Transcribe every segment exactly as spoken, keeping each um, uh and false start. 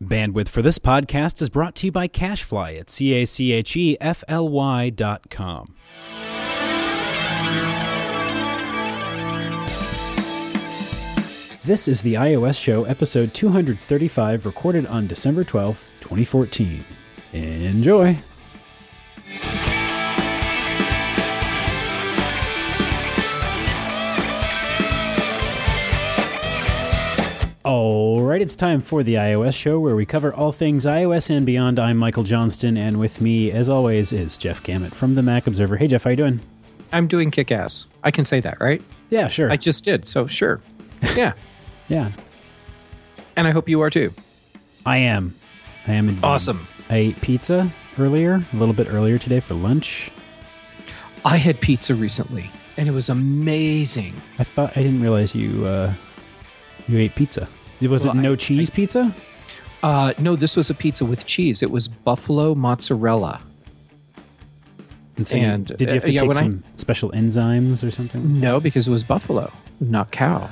Bandwidth for this podcast is brought to you by CacheFly at C A C H E F L Y dot com. This is the iOS Show, episode two hundred thirty-five, recorded on December twelfth, twenty fourteen. Enjoy! All right, it's time for the iOS Show, where we cover all things iOS and beyond. I'm Michael Johnston, and with me, as always, is Jeff Gamet from the Mac Observer. Hey, Jeff, how you doing? I'm doing kick-ass. I can say that, right? Yeah, sure. I just did, so sure. Yeah. Yeah. And I hope you are too. I am. I am indeed. Awesome. I ate pizza earlier, a little bit earlier today for lunch. I had pizza recently, and it was amazing. I thought I didn't realize you uh, you ate pizza. Was well, it no I, cheese I, pizza? Uh, no, this was a pizza with cheese. It was buffalo mozzarella. And, so and you, did you have to uh, take yeah, some I, special enzymes or something? No, because it was buffalo, not cow.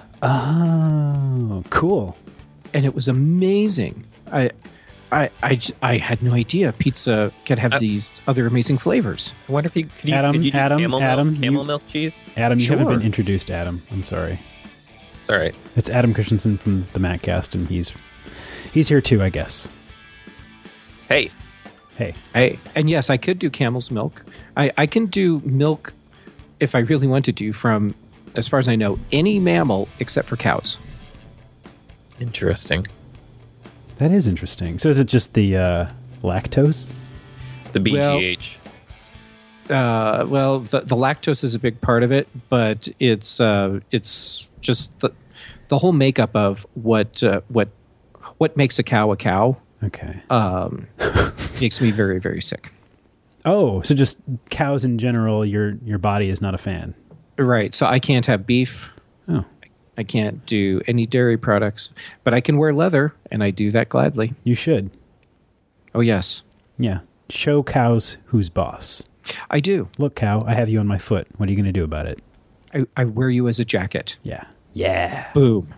Oh, cool. And it was amazing. I, I, I, I had no idea pizza could have uh, these other amazing flavors. I wonder if you could you, Adam, could you do Adam, camel Adam, milk, camel you, milk cheese? Adam, you sure. haven't been introduced, Adam. I'm sorry. It's all right. It's Adam Christensen from the Maccast, and he's he's here too, I guess. Hey. Hey. Hey. And yes, I could do camel's milk. I, I can do milk, if I really wanted to, from, as far as I know, any mammal except for cows. Interesting. That is interesting. So is it just the uh, lactose? It's the B G H. Well, uh, well the, the lactose is a big part of it, but it's uh, it's just the the whole makeup of what uh, what what makes a cow a cow. Okay. Um, makes me very, very sick. Oh, so just cows in general, your your body is not a fan. Right. So I can't have beef. Oh. I can't do any dairy products, but I can wear leather, and I do that gladly. You should. Oh, yes. Yeah. Show cows who's boss. I do. Look, cow, I have you on my foot. What are you going to do about it? I, I wear you as a jacket. Yeah. Yeah. Boom.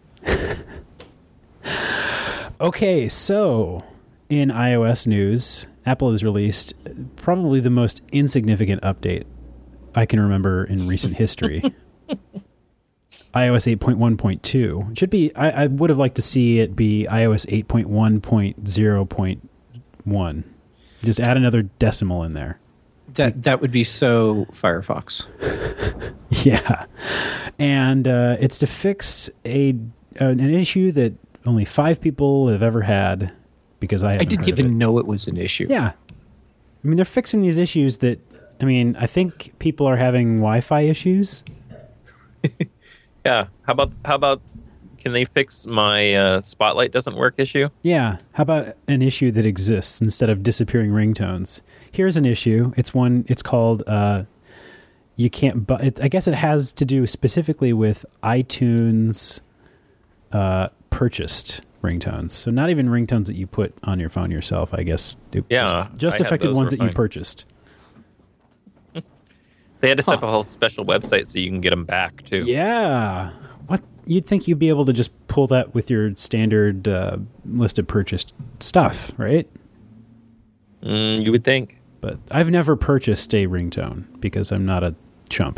Okay, so in iOS news, Apple has released probably the most insignificant update I can remember in recent history. iOS eight point one point two. It should be, I, I would have liked to see it be iOS eight point one point zero point one. Just add another decimal in there. That that would be so Firefox. Yeah. And uh, it's to fix a an issue that only five people have ever had, because I haven't I didn't heard even of it. know it was an issue. Yeah. I mean, they're fixing these issues that, I mean, I think people are having Wi-Fi issues. Yeah. How about, how about, can they fix my uh, Spotlight doesn't work issue? Yeah. How about an issue that exists instead of disappearing ringtones? Here's an issue. It's one, it's called, uh, you can't, bu- it, I guess it has to do specifically with iTunes uh, purchased ringtones. So not even ringtones that you put on your phone yourself, I guess. Yeah. Just, just affected ones that fine. you purchased. They had to set Huh. up a whole special website so you can get them back, too. Yeah. What? You'd think you'd be able to just pull that with your standard uh, list of purchased stuff, right? Mm, you would think. But I've never purchased a ringtone because I'm not a chump.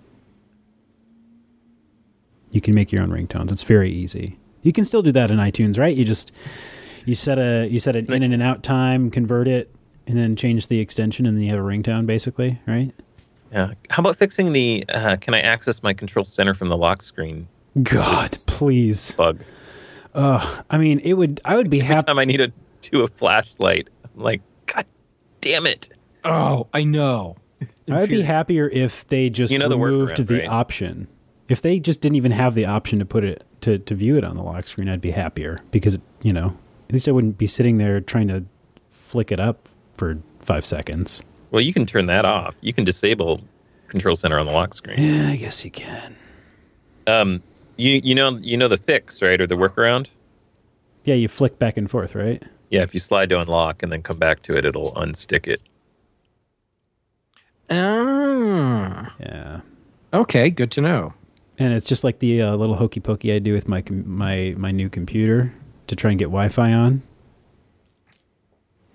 You can make your own ringtones. It's very easy. You can still do that in iTunes, right? You just you set a you set an in and an out time, convert it, and then change the extension, and then you have a ringtone, basically, right? Yeah. How about fixing the, uh, can I access my control center from the lock screen? God, please. Bug. Uh, I mean, it would. I would be Every happy. time I need to do a flashlight, I'm like, God damn it. Oh, I know. I would be happier if they just You know the removed workaround, the right? option. If they just didn't even have the option to put it to, to view it on the lock screen, I'd be happier because, you know, at least I wouldn't be sitting there trying to flick it up for five seconds. Well, you can turn that off. You can disable control center on the lock screen. Yeah, I guess you can. Um, you you know you know the fix, right, or the workaround? Yeah, you flick back and forth, right? Yeah, if you slide to unlock and then come back to it, it'll unstick it. Ah. Yeah. Okay, good to know. And it's just like the uh, little hokey pokey I do with my com- my my new computer to try and get Wi-Fi on.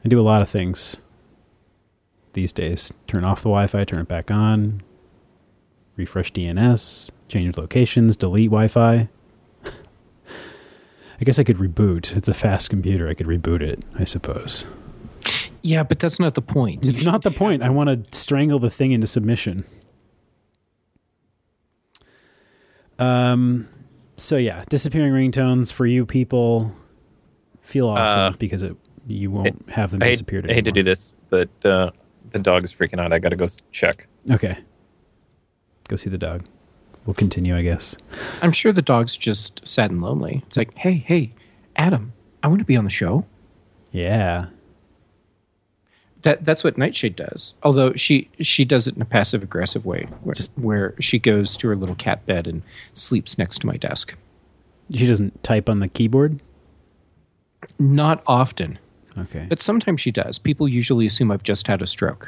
I do a lot of things these days. Turn off the Wi-Fi, turn it back on, refresh D N S, change locations, delete Wi-Fi. I guess I could reboot. It's a fast computer. I could reboot it, I suppose. Yeah, but that's not the point. It's not the point. I want to strangle the thing into submission. Um. So yeah, disappearing ringtones for you people feel awesome Uh, because it you won't have them I hate, disappeared I anymore. hate to do this, but uh, the dog is freaking out. I got to go check. Okay. Go see the dog. We'll continue, I guess. I'm sure the dog's just sad and lonely. It's like, hey, hey, Adam, I want to be on the show. Yeah. That that's what Nightshade does. Although she she does it in a passive aggressive way, where, Just- where she goes to her little cat bed and sleeps next to my desk. She doesn't type on the keyboard? Not often, Okay. but sometimes she does. People usually assume I've just had a stroke.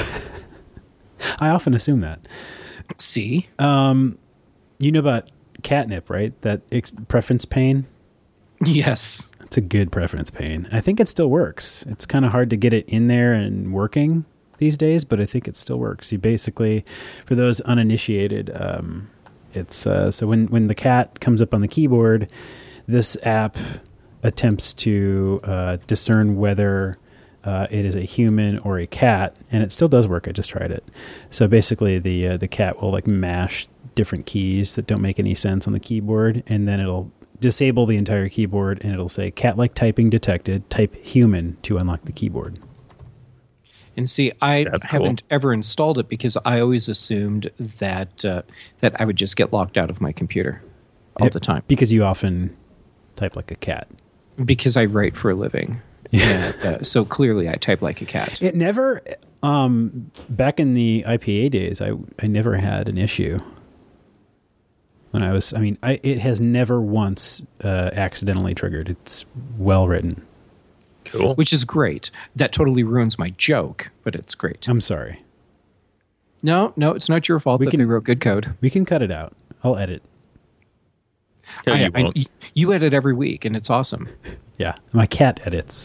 I often assume that. See, Um, you know about catnip, right? That ex- preference pane? yes, It's a good preference pane. I think it still works. It's kind of hard to get it in there and working these days, but I think it still works. You basically, for those uninitiated, um, it's uh, so when, when the cat comes up on the keyboard, this app attempts to uh, discern whether uh, it is a human or a cat, and it still does work. I just tried it. So basically, the uh, the cat will like mash different keys that don't make any sense on the keyboard, and then it'll disable the entire keyboard, and it'll say cat-like typing detected. Type human to unlock the keyboard. and see, I That's cool. haven't ever installed it because I always assumed that uh, that I would just get locked out of my computer all It- the time because you often type like a cat. because I write for a living. Yeah, uh, so clearly I type like a cat. It never, um, back in the I P A days, I I never had an issue. When I was, I mean, I, it has never once uh, accidentally triggered. It's well written. Cool. Which is great. That totally ruins my joke, but it's great. I'm sorry. No, no, it's not your fault We that can- they wrote good code. We can cut it out. I'll edit. No, I- you I- won't. you edit every week, and it's awesome. Yeah, my cat edits.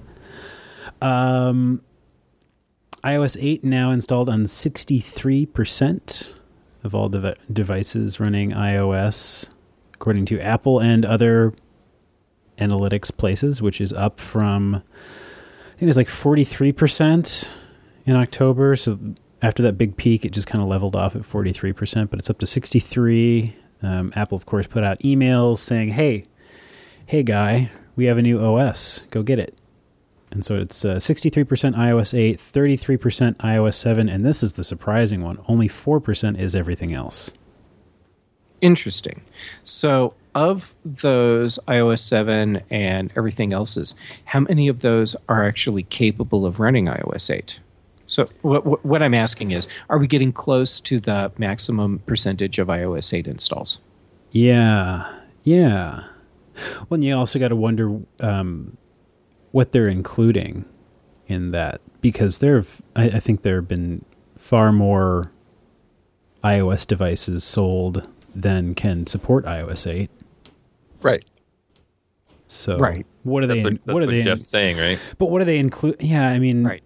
Um, iOS eight now installed on sixty-three percent of all dev- devices running iOS, according to Apple and other analytics places, which is up from, I think it was like forty-three percent in October. So after that big peak, it just kind of leveled off at forty-three percent, but it's up to sixty-three. Um, Apple, of course, put out emails saying, hey, hey, guy, we have a new O S. Go get it. And so it's uh, sixty-three percent iOS eight, thirty-three percent iOS seven, and this is the surprising one. Only four percent is everything else. Interesting. So, of those iOS seven and everything else's, how many of those are actually capable of running iOS eight? So, what, what I'm asking is, are we getting close to the maximum percentage of iOS eight installs? Yeah, yeah. Well, and you also got to wonder um, what they're including in that, because there, I, I think there have been far more iOS devices sold than can support iOS eight. Right. So, Right. what are That's they? what, in- that's what are what they? in- Jeff's saying, right? but what do they include? Yeah, I mean, Right.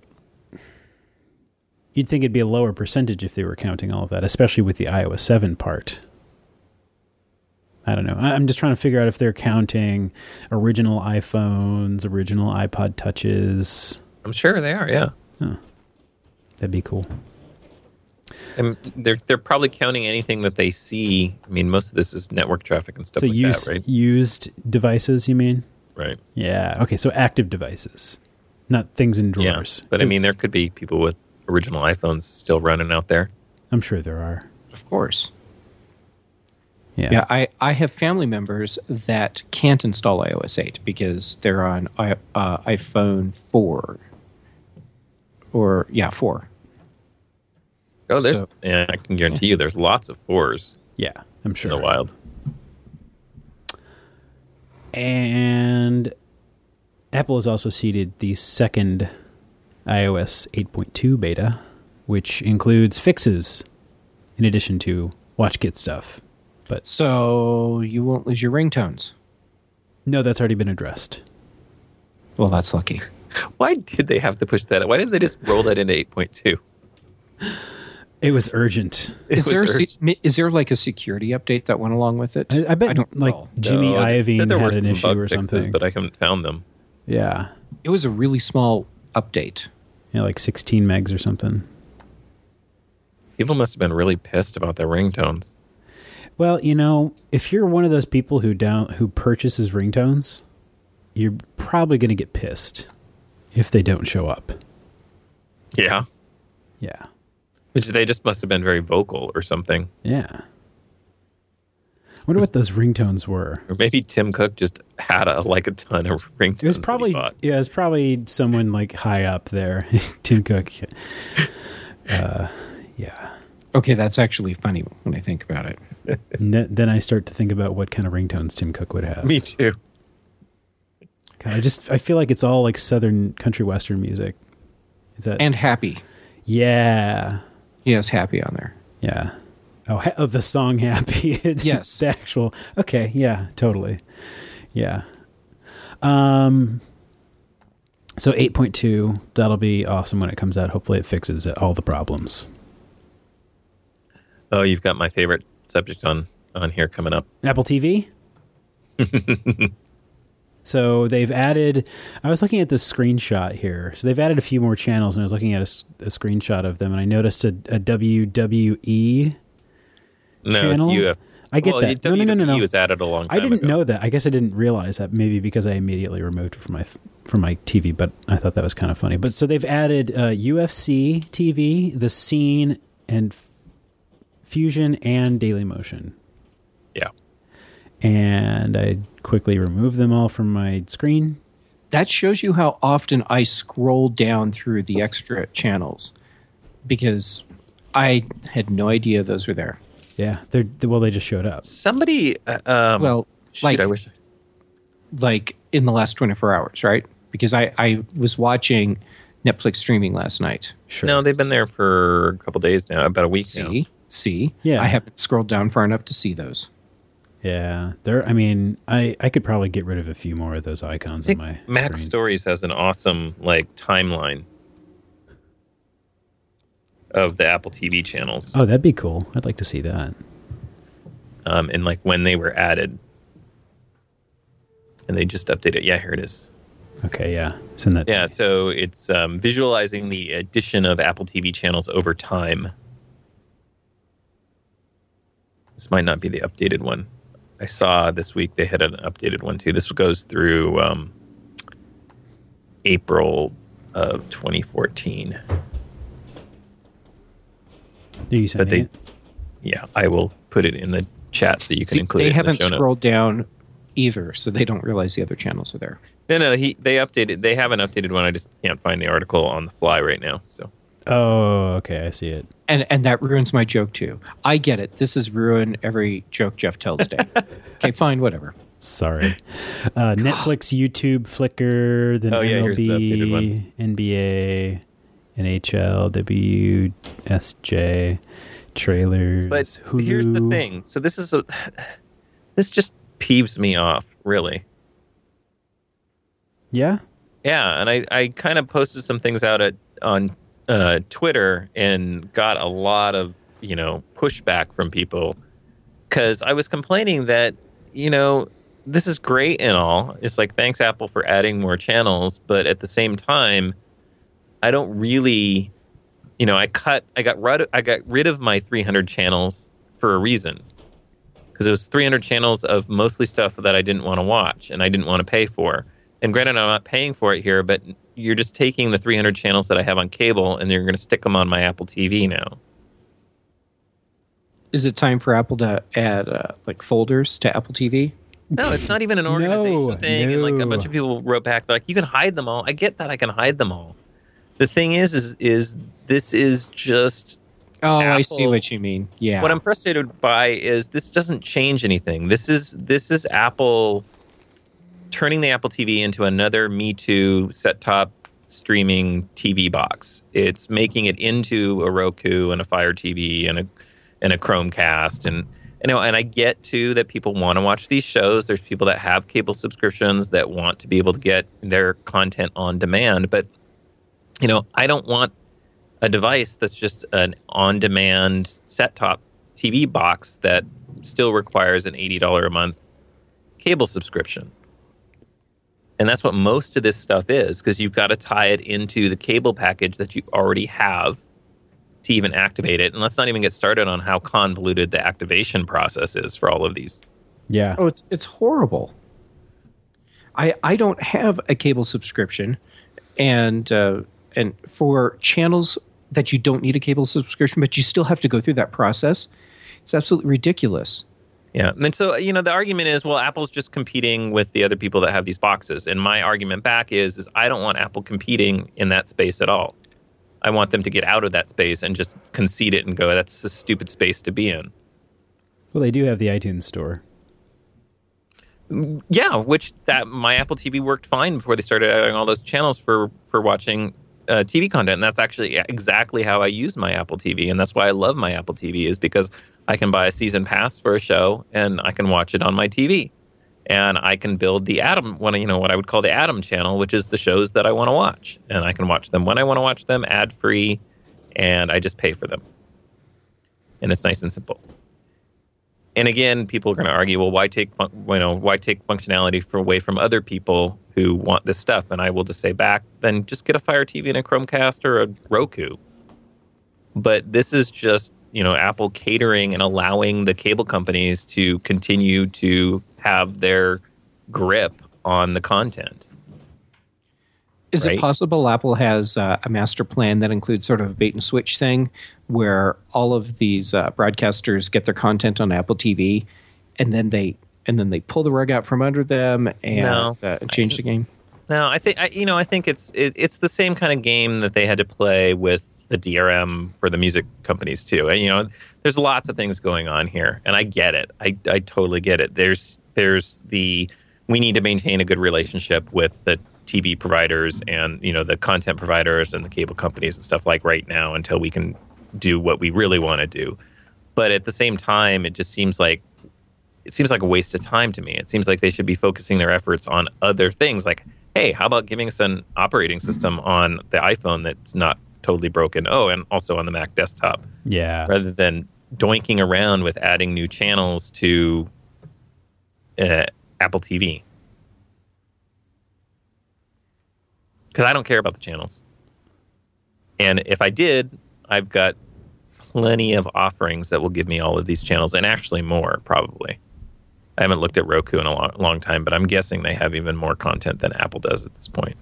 you'd think it'd be a lower percentage if they were counting all of that, especially with the iOS seven part. I don't know. I- I'm just trying to figure out if they're counting original iPhones, original iPod Touches. I'm sure they are, yeah. That'd be cool. And they're they're probably counting anything that they see. I mean, most of this is network traffic and stuff So like used, that, right? used devices, you mean? Right. Yeah. Okay, so active devices, not things in drawers. Yeah. But I mean, 'Cause there could be people with original iPhones still running out there. I'm sure there are. Of course. Yeah. Yeah, I, I have family members that can't install iOS eight because they're on I, uh, iPhone four. Or, yeah, four. Oh, there's So- yeah, I can guarantee you there's lots of fours Yeah, I'm sure. in the wild. And Apple has also seeded the second iOS eight point two beta, which includes fixes in addition to WatchKit stuff. But So you won't lose your ringtones. no, that's already been addressed. Well, that's lucky. Why did they have to push that? Why didn't they just roll that into eight point two? It was urgent. It Is was there a, urgent. se- is there like a security update that went along with it? I, I bet I don't like recall. Jimmy No, they Iovine said there were had an some issue bug or fixes, something. but I haven't found them. Yeah. It was a really small update. Yeah, like sixteen megs or something. People must have been really pissed about their ringtones. Well, you know, if you're one of those people who down who purchases ringtones, you're probably going to get pissed if they don't show up. Yeah. Yeah. Which they just must have been very vocal or something. Yeah. I wonder what those ringtones were. Or maybe Tim Cook just had a, like a ton of ringtones. It was that he probably bought. yeah, it was probably someone like high up there. Tim Cook. Uh, yeah. Okay, that's actually funny when I think about it. And th- then I start to think about what kind of ringtones Tim Cook would have. Me too. God, I just I feel like it's all like southern country western music. Is that And Happy. yeah. He has Happy on there. Yeah. Oh, ha- oh the song Happy. It's Yes. the actual. Okay, yeah, totally. Yeah. Um so eight point two, that'll be awesome when it comes out. Hopefully it fixes all the problems. Oh, you've got my favorite subject on, on here coming up. Apple T V? So they've added, I was looking at this screenshot here. So they've added a few more channels, and I was looking at a, s- a screenshot of them, and I noticed a, a W W E No, channel. it's U F. I get well, that. No, no, no, no, no. W W E was added a long time I didn't ago. know that. I guess I didn't realize that. Maybe because I immediately removed it from my from my T V. But I thought that was kind of funny. But so they've added uh, U F C T V, The Scene, and F- Fusion, and Daily Motion. Yeah. And I quickly removed them all from my screen. That shows you how often I scroll down through the extra channels because I had no idea those were there. Yeah, they're well. They just showed up. Somebody, uh, um, Well, shoot, like- I wish. Like in the last twenty-four hours, right? Because I, I was watching Netflix streaming last night. Sure. No, they've been there for a couple days now, about a week now. See? See? Yeah. I haven't scrolled down far enough to see those. Yeah, there. I mean, I I could probably get rid of a few more of those icons I on think my Mac screen. Stories has an awesome like timeline of the Apple T V channels, Oh, that'd be cool. I'd like to see that. um, and like when they were added, and they just updated. Yeah, here it is. Okay, yeah, send that. to Yeah, me. so it's um, visualizing the addition of Apple T V channels over time. This might not be the updated one. I saw this week they had an updated one too. This goes through um, April of twenty fourteen. Are you sending they- it? Yeah, I will put it in the chat so you can See, include they it in haven't the show scrolled notes. down either, so they don't realize the other channels are there. No, no, he they updated. They have an updated one. I just can't find the article on the fly right now. So Oh, okay, I see it. And and that ruins my joke too. I get it. This is ruin every joke Jeff tells Dave. Okay, fine, whatever. Sorry. Uh, Netflix, YouTube, Flickr, then Oh, yeah, M L here's the updated B, one. N B A, N H L, W S J, trailers. But Hulu. here's the thing. So this is a this just peeves me off, really. Yeah. Yeah, and I, I kind of posted some things out at on uh, Twitter and got a lot of, you know, pushback from people because I was complaining that, you know, this is great and all. It's like, thanks, Apple, for adding more channels. But at the same time, I don't really, you know, I cut, I got rid, I got rid of my three hundred channels for a reason. Because it was three hundred channels of mostly stuff that I didn't want to watch and I didn't want to pay for. And granted, I'm not paying for it here, but you're just taking the three hundred channels that I have on cable and you're going to stick them on my Apple T V now. Is it time for Apple to add uh, like folders to Apple T V? No, it's not even an organization No, thing. And like a no. bunch of people wrote back, they're like, you can hide them all. I get that I can hide them all. The thing is, is, is this is just Oh, I see Apple- what you mean. Yeah. what I'm frustrated by is this doesn't change anything. This is this is Apple turning the Apple T V into another Me Too set-top streaming T V box. It's making it into a Roku and a Fire T V and a and a Chromecast and You know, and I get too that people want to watch these shows. There's people that have cable subscriptions that want to be able to get their content on demand. But, you know, I don't want a device that's just an on-demand set-top T V box that still requires an eighty dollars a month cable subscription. And that's what most of this stuff is, because you've got to tie it into the cable package that you already have to even activate it. And let's not even get started on how convoluted the activation process is for all of these. Yeah. Oh, it's it's horrible. I I don't have a cable subscription, and uh, and for channels that you don't need a cable subscription, but you still have to go through that process. It's absolutely ridiculous. Yeah. And so, you know, the argument is, well, Apple's just competing with the other people that have these boxes. And my argument back is, is I don't want Apple competing in that space at all. I want them to get out of that space and just concede it and go, that's a stupid space to be in. Well, they do have the iTunes store. Yeah, which that my Apple T V worked fine before they started adding all those channels for, for watching uh, T V content. And that's actually exactly how I use my Apple T V. And that's why I love my Apple T V, is because I can buy a season pass for a show and I can watch it on my T V. And I can build the Atom, one, you know, what I would call the Atom channel, which is the shows that I want to watch. And I can watch them when I want to watch them, ad-free, and I just pay for them. And it's nice and simple. And again, people are going to argue, well, why take fun- you know why take functionality for, away from other people who want this stuff? And I will just say back, then just get a Fire T V and a Chromecast or a Roku. But this is just, you know, Apple catering and allowing the cable companies to continue to have their grip on the content. Is right? it possible Apple has uh, a master plan that includes sort of a bait and switch thing where all of these uh, broadcasters get their content on Apple T V and then they and then they pull the rug out from under them and No. uh, change I, the game? No, I think I, you know I think it's it, it's the same kind of game that they had to play with the D R M for the music companies too. And you know, there's lots of things going on here, and I get it. I I totally get it. There's there's the we need to maintain a good relationship with the T V providers and, you know, the content providers and the cable companies and stuff like right now until we can do what we really want to do. But at the same time, it just seems like it seems like a waste of time to me. It seems like they should be focusing their efforts on other things like, hey, how about giving us an operating system on the iPhone that's not totally broken? Oh, and also on the Mac desktop. Yeah. Rather than doinking around with adding new channels to uh, Apple T V. Because I don't care about the channels. And if I did, I've got plenty of offerings that will give me all of these channels, and actually more, probably. I haven't looked at Roku in a long, long time, but I'm guessing they have even more content than Apple does at this point.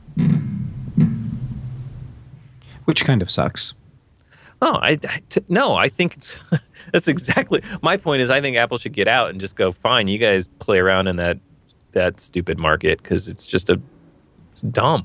Which kind of sucks. Oh, I, I t- no, I think it's that's exactly my point. Is I think Apple should get out and just go, fine, you guys play around in that that stupid market because it's just a it's dumb.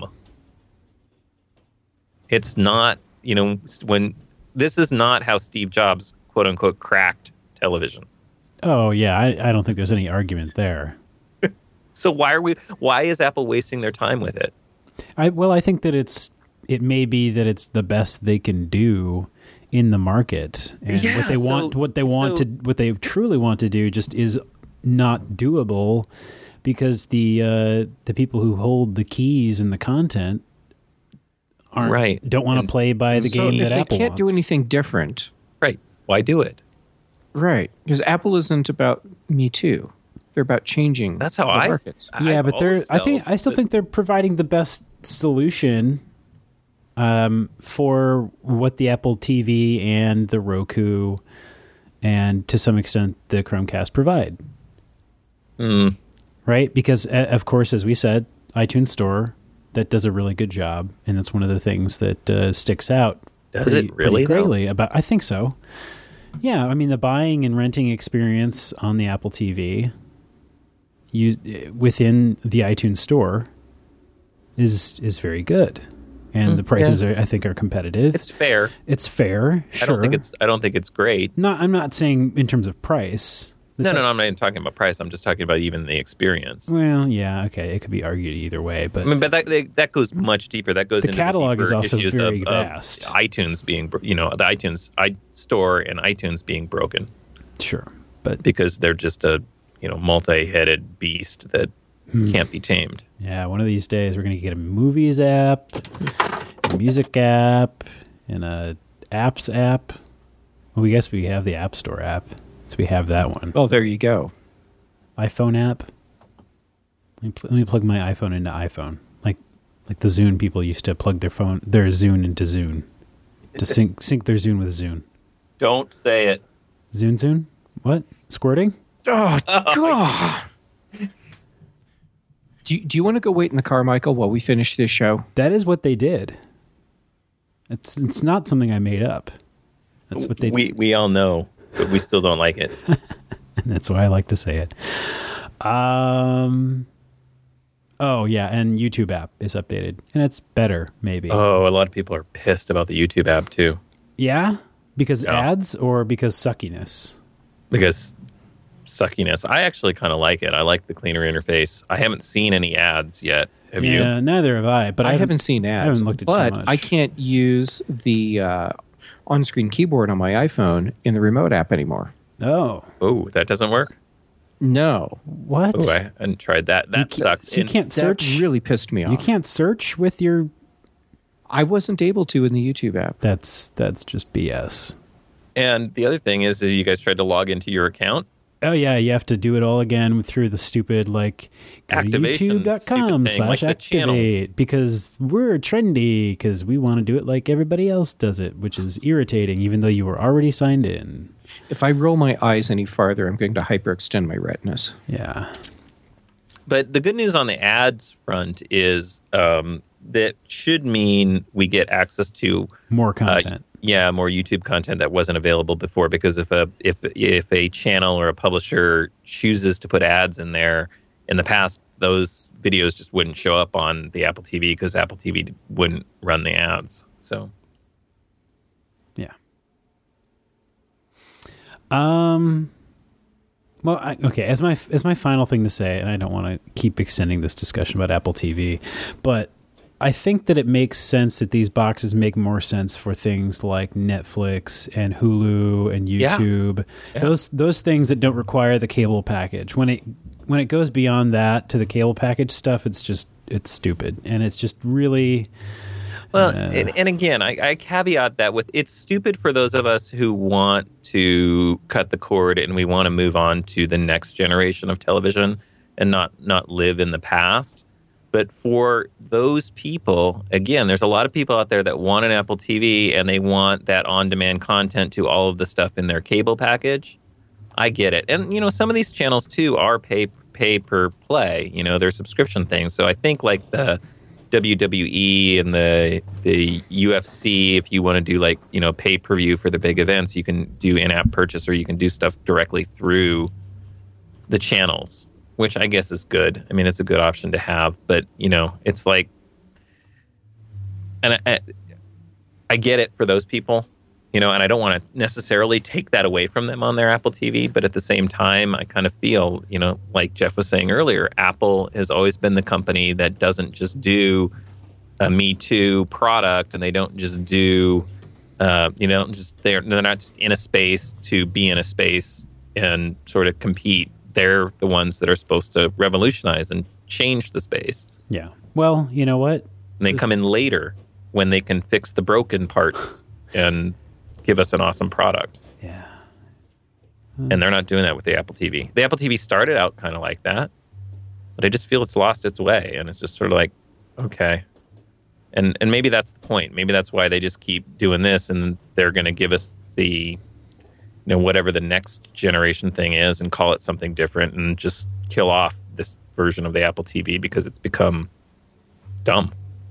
It's not, you know, when this is not how Steve Jobs, quote unquote, cracked television. Oh yeah, I, I don't think there's any argument there. So why are we? Why is Apple wasting their time with it? I well, I think that it's it may be that it's the best they can do in the market, and Yeah, what they so- want, what they want so- to, what they truly want to do, just is not doable because the uh, the people who hold the keys and the content aren't Right. don't want And to play by the So game if that they Apple can't wants. do anything different, Right. Why do it? right? Because Apple isn't about Me Too. They're about changing That's how the I- markets. Yeah, I've but they're. always I think felt I still that- think they're providing the best solution um, for what the Apple T V and the Roku, and to some extent the Chromecast provide. Mm. Right, because uh, of course, as we said, iTunes Store that does a really good job, and that's one of the things that uh, sticks out. Does pretty, it really, pretty though? greatly about? I think so. Yeah, I mean the buying and renting experience on the Apple T V, you within the iTunes Store, is is very good, and Mm, the prices yeah. are I think are competitive. It's fair. It's fair. Sure. I don't think it's. I don't think it's great. not. I'm not saying in terms of price. The No, te- no, no. I'm not even talking about price. I'm just talking about even the experience. Well, yeah, okay. It could be argued either way, but I mean, but that they, that goes much deeper. That goes The into catalog the is deeper also issues very of, of vast. iTunes being, bro- you know, the iTunes i store and iTunes being broken. sure. But because they're just a you know multi-headed beast that hmm. can't be tamed. Yeah, one of these days we're going to get a movies app, a music app, and a apps app. Well, we guess we have the App Store app, so we have that one. Oh, there you go. iPhone app. Let me, pl- let me plug my iPhone into iPhone, like like the Zune people used to plug their phone, their Zune into Zune, to sync sync their Zune with Zune. Don't say it. Zune Zune? What? Squirting? Oh, God. do, you, do you want to go wait in the car, Michael, while we finish this show? That is what they did. It's it's not something I made up. That's what they we we all know, but we still don't like it. And that's why I like to say it. Um Oh yeah, and YouTube app is updated. And it's better, maybe. Oh, a lot of people are pissed about the YouTube app too. Yeah? Because no. ads or because suckiness? Because suckiness. I actually kind of like it. I like the cleaner interface. I haven't seen any ads yet. Have yeah, you? Yeah, neither have I. But I, I haven't, haven't seen ads. I haven't looked at but too much. I can't use the uh, on-screen keyboard on my iPhone in the remote app anymore. Oh. Oh, that doesn't work? No. What? Oh, I hadn't tried that. That sucks. So you can't search. That really pissed me off. You can't search with your. I wasn't able to in the YouTube app. That's that's just B S. And the other thing is that you guys tried to log into your account. Oh yeah, you have to do it all again through the stupid like activation youtube dot com slash activate because we're trendy because we want to do it like everybody else does it, which is irritating even though you were already signed in. If I roll my eyes any farther, I'm going to hyperextend my retinas. Yeah. But the good news on the ads front is um, that should mean we get access to more content. Uh, yeah, more YouTube content that wasn't available before. Because if a if if a channel or a publisher chooses to put ads in there, in the past those videos just wouldn't show up on the Apple T V because Apple T V wouldn't run the ads. So, yeah. Um. Well, I, okay. As my as my final thing to say, and I don't want to keep extending this discussion about Apple T V, but I think that it makes sense that these boxes make more sense for things like Netflix and Hulu and YouTube. Yeah. Yeah. Those those things that don't require the cable package. When it when it goes beyond that to the cable package stuff, it's just it's stupid and it's just really. Well, uh, and, and again, I, I caveat that with it's stupid for those of us who want to cut the cord and we want to move on to the next generation of television and not not live in the past. But for those people, again, there's a lot of people out there that want an Apple T V and they want that on-demand content to all of the stuff in their cable package. I get it. And, you know, some of these channels, too, are pay, pay per play. You know, they're subscription things. So I think like the W W E and the the U F C, if you want to do like, you know, pay-per-view for the big events, you can do in-app purchase or you can do stuff directly through the channels, which I guess is good. I mean, it's a good option to have, but, you know, it's like, and I, I get it for those people, you know, and I don't want to necessarily take that away from them on their Apple T V, but at the same time, I kind of feel, you know, like Jeff was saying earlier, Apple has always been the company that doesn't just do a Me Too product, and they don't just do, uh, you know, just they're they're not just in a space to be in a space and sort of compete. They're the ones that are supposed to revolutionize and change the space. Yeah. Well, you know what? And they this- come in later when they can fix the broken parts and give us an awesome product. Yeah. Hmm. And they're not doing that with the Apple T V. The Apple T V started out kind of like that, but I just feel it's lost its way. And it's just sort of like, okay. And and maybe that's the point. Maybe that's why they just keep doing this and they're going to give us the, you know, whatever the next generation thing is and call it something different and just kill off this version of the Apple T V because it's become dumb.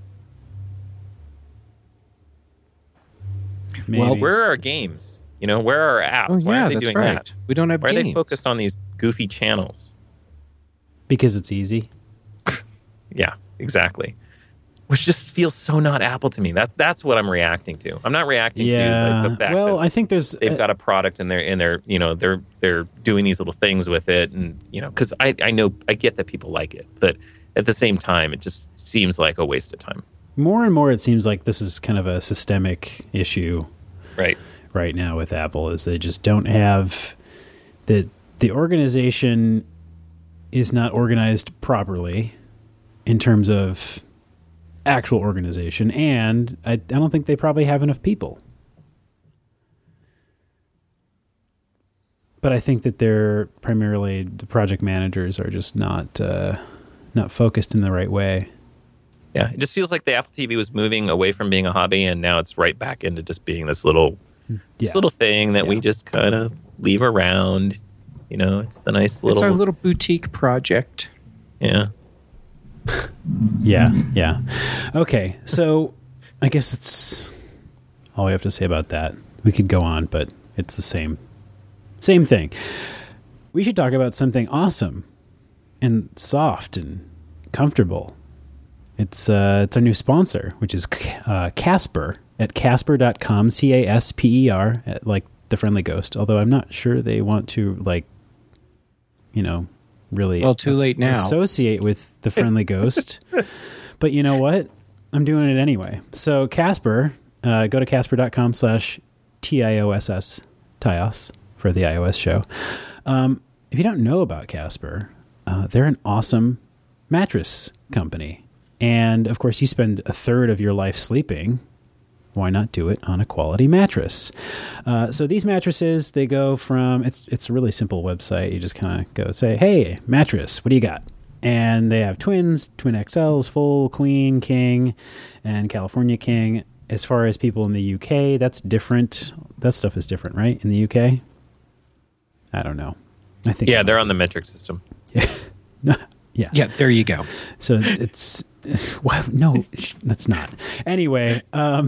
Maybe. Well, where are our games? You know, where are our apps? Oh, Why yeah, are they that's doing right. that? We don't have Why games. are they focused on these goofy channels? Because it's easy. Yeah, exactly. Which just feels so not Apple to me. That, that's what I'm reacting to. I'm not reacting yeah. to like, the fact well, that I think there's they've uh, got a product and they're, and they're, you know, they're, they're doing these little things with it. And, you know, because I, I know, I get that people like it. But at the same time, it just seems like a waste of time. More and more, it seems like this is kind of a systemic issue. Right. Right now with Apple is they just don't have the the organization is not organized properly in terms of actual organization, and I, I don't think they probably have enough people. But I think that they're primarily the project managers are just not uh, not focused in the right way. Yeah, it just feels like the Apple T V was moving away from being a hobby, and now it's right back into just being this little, yeah. this little thing that yeah. we just kind of leave around. You know, it's the nice little. It's our little boutique project. Yeah. yeah, yeah. Okay, so I guess that's all we have to say about that. We could go on, but it's the same. Same thing. We should talk about something awesome and soft and comfortable. It's uh, it's our new sponsor, which is uh, Casper at casper dot com, C A S P E R, at, like the Friendly Ghost. Although I'm not sure they want to, like, you know, really well, too as- late now. associate with the Friendly Ghost. But you know what? I'm doing it anyway. So Casper, uh, go to casper dot com slash T I O S S, Tios, for the iOS show. Um, if you don't know about Casper, uh, they're an awesome mattress company. And of course, you spend a third of your life sleeping. Why not do it on a quality mattress? Uh, so these mattresses, they go from, it's it's a really simple website. You just kind of go say, hey, mattress, what do you got? And they have twins, twin X Ls, full, queen, king, and California king. As far as people in the U K, that's different. That stuff is different, right? In the U K? I don't know. I think yeah, they're on the metric system. Yeah, yeah, yeah. There you go. So it's well, no, that's not. Anyway, um,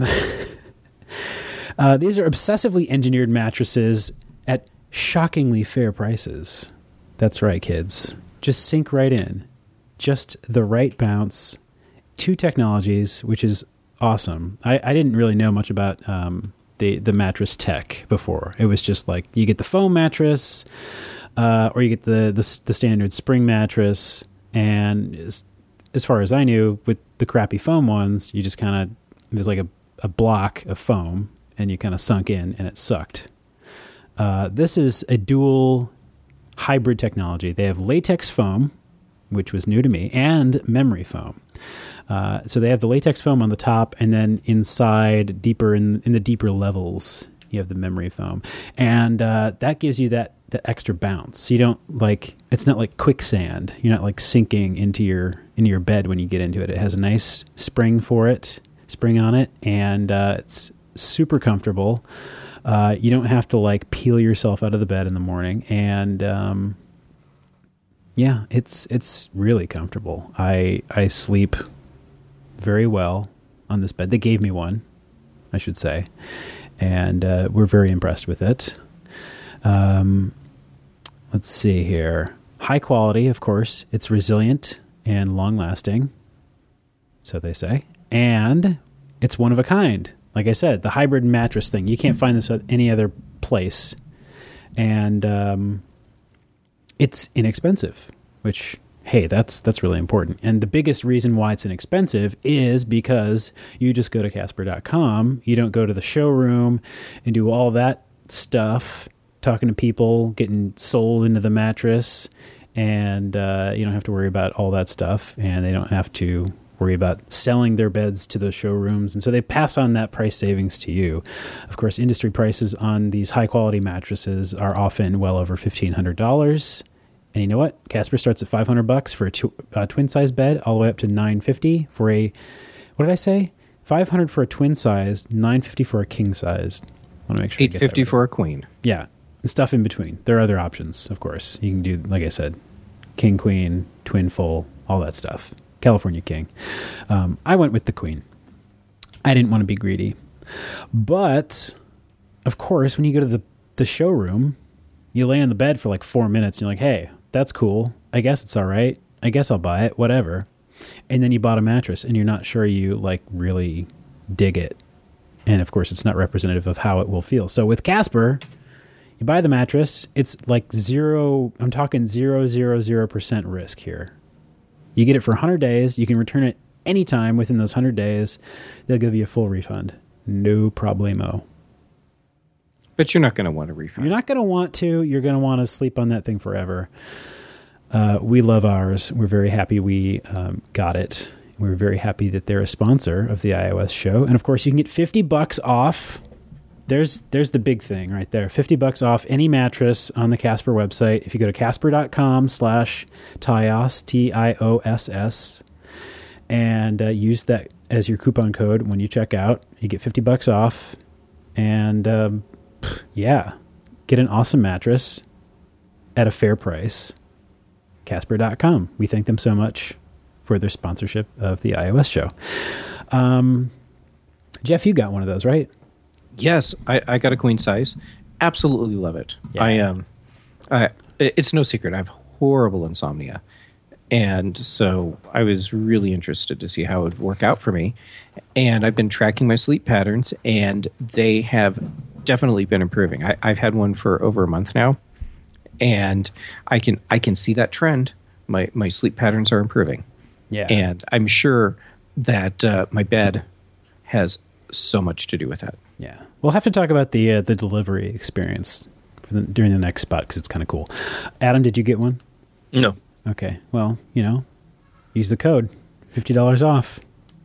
uh, these are obsessively engineered mattresses at shockingly fair prices. That's right, kids. Just sink right in. Just the right bounce. Two technologies, which is awesome. I, I didn't really know much about um, the the mattress tech before. It was just like you get the foam mattress, uh, or you get the, the the standard spring mattress. And as, as far as I knew, with the crappy foam ones, you just kind of it was like a, a block of foam, and you kind of sunk in, and it sucked. Uh, this is a dual hybrid technology. They have latex foam, which was new to me, and memory foam. Uh, so they have the latex foam on the top, and then inside, deeper in in the deeper levels, you have the memory foam, and uh, that gives you that that extra bounce. You don't like it's not like quicksand. You're not like sinking into your into your bed when you get into it. It has a nice spring for it, spring on it, and uh, it's super comfortable. Uh, you don't have to like peel yourself out of the bed in the morning, and um, yeah, it's it's really comfortable. I I sleep very well on this bed. They gave me one, I should say, and uh, we're very impressed with it. Um, let's see here. High quality, of course. It's resilient and long-lasting, so they say, and it's one of a kind. Like I said, the hybrid mattress thing. You can't find this at any other place, and um, it's inexpensive, which, hey, that's that's really important. And the biggest reason why it's inexpensive is because you just go to casper dot com. You don't go to the showroom and do all that stuff, talking to people, getting sold into the mattress, and uh, you don't have to worry about all that stuff, and they don't have to worry about selling their beds to the showrooms, and so they pass on that price savings to you. Of course, industry prices on these high-quality mattresses are often well over fifteen hundred dollars. And you know what? Casper starts at five hundred bucks for a tw- uh, twin-size bed, all the way up to nine fifty for a, what did I say? five hundred for a twin-size, nine fifty for a king-size. I want to make sure. eight fifty for a queen. Yeah, and stuff in between. There are other options, of course. You can do, like I said, king, queen, twin, full, all that stuff. California king. Um, I went with the queen. I didn't want to be greedy. But, of course, when you go to the, the showroom, you lay on the bed for like four minutes and you're like, hey, that's cool. I guess it's all right. I guess I'll buy it, whatever. And then you bought a mattress and you're not sure you like really dig it. And of course, it's not representative of how it will feel. So with Casper, you buy the mattress. It's like zero, I'm talking zero, zero, zero percent risk here. You get it for one hundred days. You can return it anytime within those one hundred days. They'll give you a full refund. No problemo. But you're not going to want a refund. You're not going to want to. You're going to want to sleep on that thing forever. Uh, we love ours. We're very happy we um, got it. We're very happy that they're a sponsor of the iOS show. And of course, you can get fifty bucks off. There's there's the big thing right there. fifty bucks off any mattress on the Casper website. If you go to casper.com slash Tios, T I O S S, and uh, use that as your coupon code when you check out, you get fifty bucks off. And um, yeah, get an awesome mattress at a fair price. Casper dot com. We thank them so much for their sponsorship of the iOS show. Um, Jeff, you got one of those, right? Yes, I, I got a queen size. Absolutely love it. Yeah. I um, I it's no secret I have horrible insomnia, and so I was really interested to see how it would work out for me. And I've been tracking my sleep patterns, and they have definitely been improving. I, I've had one for over a month now. And I can I can see that trend. My my sleep patterns are improving. Yeah. And I'm sure that uh, my bed has so much to do with that. Yeah. We'll have to talk about the uh, the delivery experience for the, during the next spot because it's kind of cool. Adam, did you get one? No. Okay. Well, you know, use the code. fifty dollars off.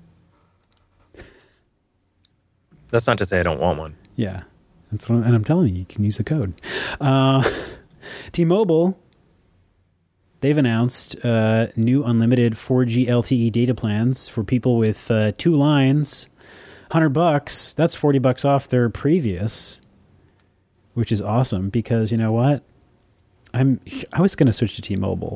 That's not to say I don't want one. Yeah. That's what, and I'm telling you, you can use the code. Uh T-Mobile, they've announced uh, new unlimited four G L T E data plans for people with uh, two lines, one hundred bucks. That's forty bucks off their previous, which is awesome because you know what? I'm I was going to switch to T-Mobile,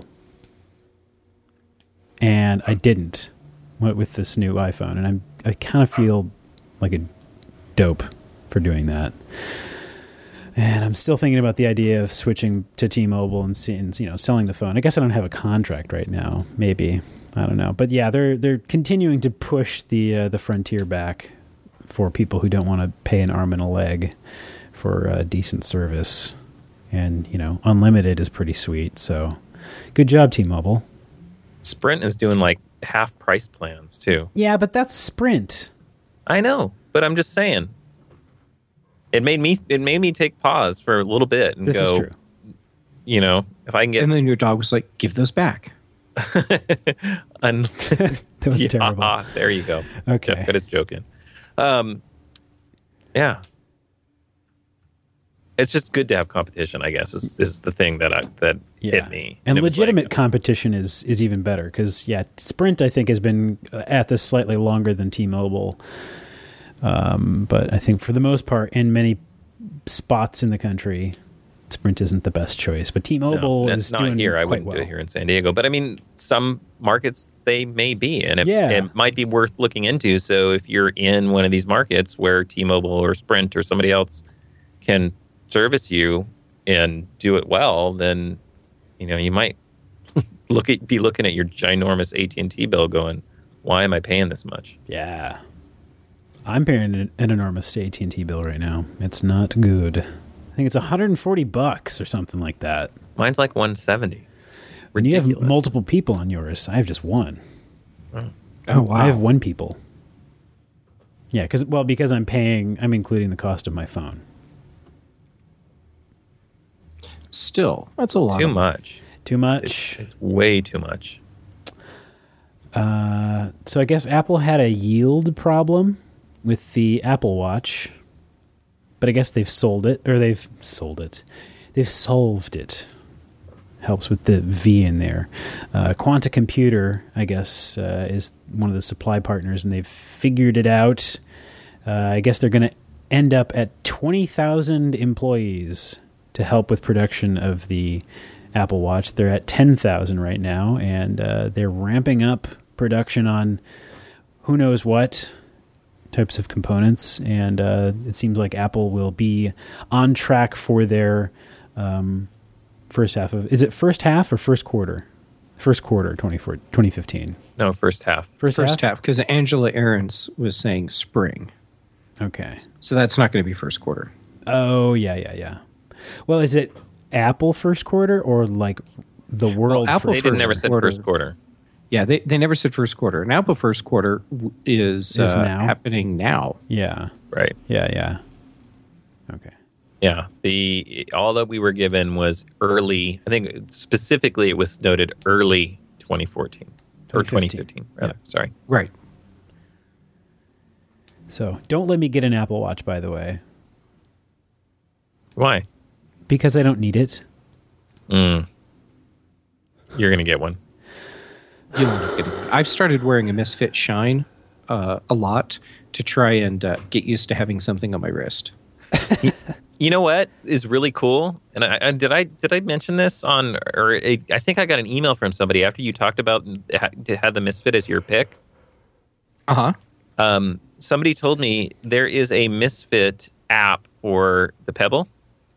and I didn't with this new iPhone, and I'm I kind of feel like a dope for doing that. And I'm still thinking about the idea of switching to T-Mobile and seeing, you know, selling the phone. I guess I don't have a contract right now. Maybe. I don't know. But yeah, they're they're continuing to push the uh, the frontier back for people who don't want to pay an arm and a leg for uh, decent service. And, you know, unlimited is pretty sweet. So good job, T-Mobile. Sprint is doing like half price plans too. Yeah, but that's Sprint. I know, but I'm just saying. It made me it made me take pause for a little bit and this go, is true. You know, if I can get And then your dog was like, give those back. un- That was yeah, terrible. There you go. Okay. Jeff is joking. Um, yeah. It's just good to have competition, I guess, is, is the thing that I, that Yeah. hit me. And it was legitimate like, competition is is even better because, yeah, Sprint, I think, has been at this slightly longer than T-Mobile. Um, but I think for the most part, in many spots in the country, Sprint isn't the best choice. But T-Mobile no, is not doing here. I quite wouldn't well. do it here in San Diego. But I mean, some markets they may be, and it, Yeah. it might be worth looking into. So if you're in one of these markets where T-Mobile or Sprint or somebody else can service you and do it well, then you know you might look at be looking at your ginormous A T and T bill, going, "Why am I paying this much?" Yeah. I'm paying an, an enormous A T and T bill right now. It's not good. I think it's one hundred forty bucks or something like that. Mine's like one seventy. When you Ridiculous. have multiple people on yours, I have just one. Oh. Oh, wow. I have one people. Yeah, because well, because I'm paying, I'm including the cost of my phone. Still, that's a lot. Too of- much. Too much. It's, it's way too much. Uh, so I guess Apple had a yield problem with the Apple Watch, but I guess they've sold it, or they've sold it. They've solved it. Helps with the V in there. Uh, Quanta Computer, I guess, uh, is one of the supply partners, and they've figured it out. Uh, I guess they're going to end up at twenty thousand employees to help with production of the Apple Watch. They're at ten thousand right now, and uh, they're ramping up production on who knows what types of components. And uh, it seems like Apple will be on track for their um, first half of... Is it first half or first quarter? First quarter, twenty fifteen. No, first half. First, First half? half, because Angela Ahrens was saying spring. Okay. So that's not going to be first quarter. Oh, yeah, yeah, yeah. Well, is it Apple first quarter or like the world Well, Apple first They didn't first never said quarter. first quarter. Yeah, they, they never said first quarter. And Apple first quarter w- is, Is uh, now? happening now. Yeah. Right. Yeah, yeah. Okay. Yeah, the all that we were given was early. I think specifically it was noted early twenty fourteen or twenty fifteen. Rather, yeah. Sorry. Right. So don't let me get an Apple Watch, by the way. Why? Because I don't need it. Mm. You're gonna get one. I've started wearing a Misfit Shine uh, a lot to try and uh, get used to having something on my wrist. You know what is really cool? And I, I did I did I mention this on? Or a, I think I got an email from somebody after you talked about had the Misfit as your pick. Uh huh. Um, somebody told me there is a Misfit app for the Pebble,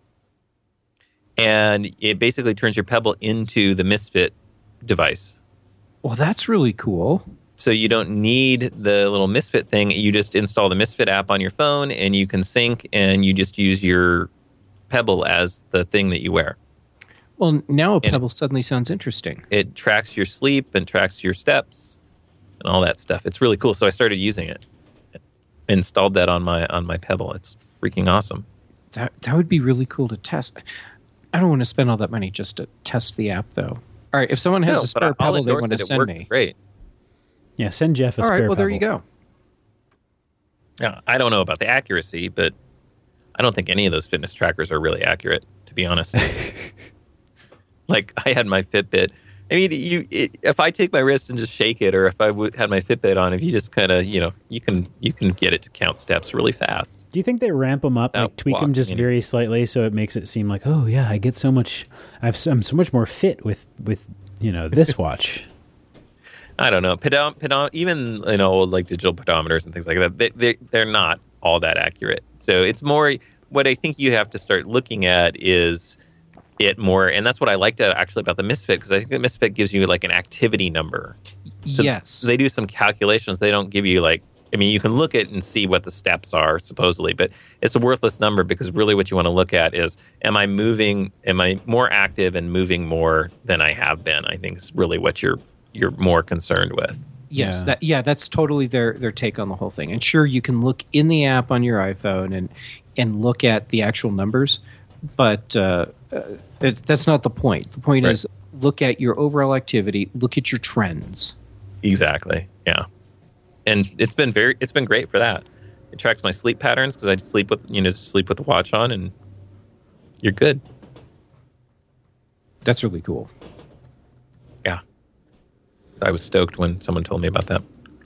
and it basically turns your Pebble into the Misfit device. Well, that's really cool. So you don't need the little Misfit thing. You just install the Misfit app on your phone, and you can sync, and you just use your Pebble as the thing that you wear. Well, now a and Pebble it, suddenly sounds interesting. It tracks your sleep and tracks your steps and all that stuff. It's really cool. So I started using it. Installed that on my on my Pebble. It's freaking awesome. That that would be really cool to test. I don't want to spend all that money just to test the app, though. All right, if someone has no, a spare Pebble they want to it. send It me, great. Yeah, send Jeff a all spare right, well, Pebble. there you go. Yeah, I don't know about the accuracy, but I don't think any of those fitness trackers are really accurate, to be honest. Like, I had my Fitbit. I mean, you it, if I take my wrist and just shake it, or if I w- had my Fitbit on, if you just kind of, you know, you can you can get it to count steps really fast. Do you think they ramp them up, like tweak them just walking. very slightly, so it makes it seem like, oh yeah, I get so much, I've, I'm so much more fit with with you know this watch. I don't know. Pedom- pedom- even you know old like digital pedometers and things like that, they, they they're not all that accurate. So it's more what I think you have to start looking at is it more, and that's what I liked actually about the Misfit, because I think the Misfit gives you like an activity number. So yes, they do some calculations. They don't give you like, I mean, you can look at and see what the steps are supposedly, but it's a worthless number, because really what you want to look at is, am I moving? Am I more active and moving more than I have been? I think is really what you're you're more concerned with. Yes, Yeah. that yeah, that's totally their their take on the whole thing. And sure, you can look in the app on your iPhone and and look at the actual numbers, but uh, uh, it, that's not the point. The point Right. is look at your overall activity, look at your trends. Exactly. Yeah. And it's been very it's been great for that. It tracks my sleep patterns, because I sleep with you know sleep with the watch on, and you're good. That's really cool. Yeah. So I was stoked when someone told me about that.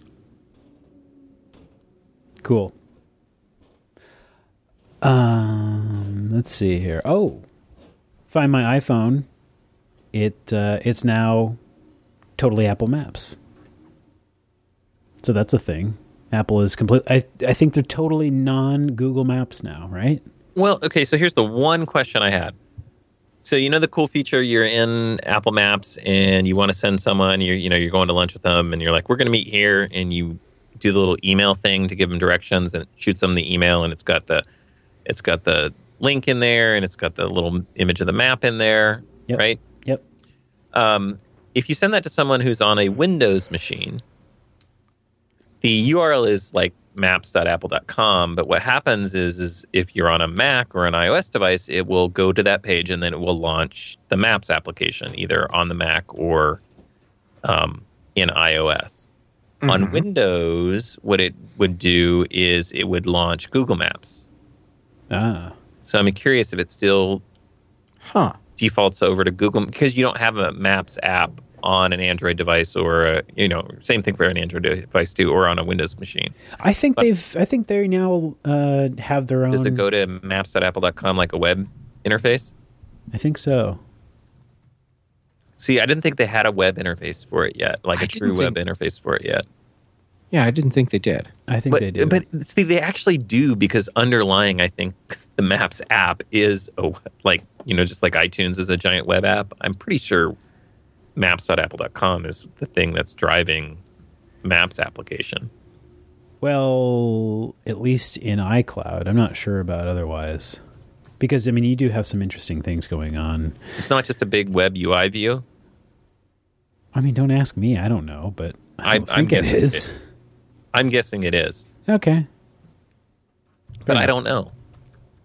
Cool. Um, let's see here. Oh, find my iPhone. It uh, it's now totally Apple Maps. So that's a thing. Apple is complete. I I think they're totally non Google Maps now, right? Well, okay, so here's the one question I had. So you know the cool feature, you're in Apple Maps and you want to send someone, you're you know you're going to lunch with them, and you're like, we're going to meet here, and you do the little email thing to give them directions, and it shoots them the email, and it's got the it's got the link in there, and it's got the little image of the map in there, Yep. right? Yep. Um, if you send that to someone who's on a Windows machine, the U R L is like maps dot apple dot com, but what happens is, is if you're on a Mac or an iOS device, it will go to that page, and then it will launch the Maps application, either on the Mac or um, in iOS. Mm-hmm. On Windows, what it would do is it would launch Google Maps. Ah. So I'm curious if it still Huh. defaults over to Google, because you don't have a Maps app on an Android device, or a, you know, same thing for an Android device too, or on a Windows machine. I think But- they've. I think they now uh, have their own. Does it go to maps dot apple dot com like a web interface? I think so. See, I didn't think they had a web interface for it yet, like I a true didn't web think- interface for it yet. Yeah, I didn't think they did. I think But they do. but see, they actually do, because underlying, I think the Maps app is a, like you know just like iTunes is a giant web app. I'm pretty sure maps dot apple dot com is the thing that's driving Maps application. Well, at least in iCloud. I'm not sure about otherwise. Because, I mean, you do have some interesting things going on. It's not just a big web U I view. I mean, don't ask me. I don't know, but I don't I- I'm think it guessing is. it- I'm guessing it is, Okay. but Fair I enough. don't know.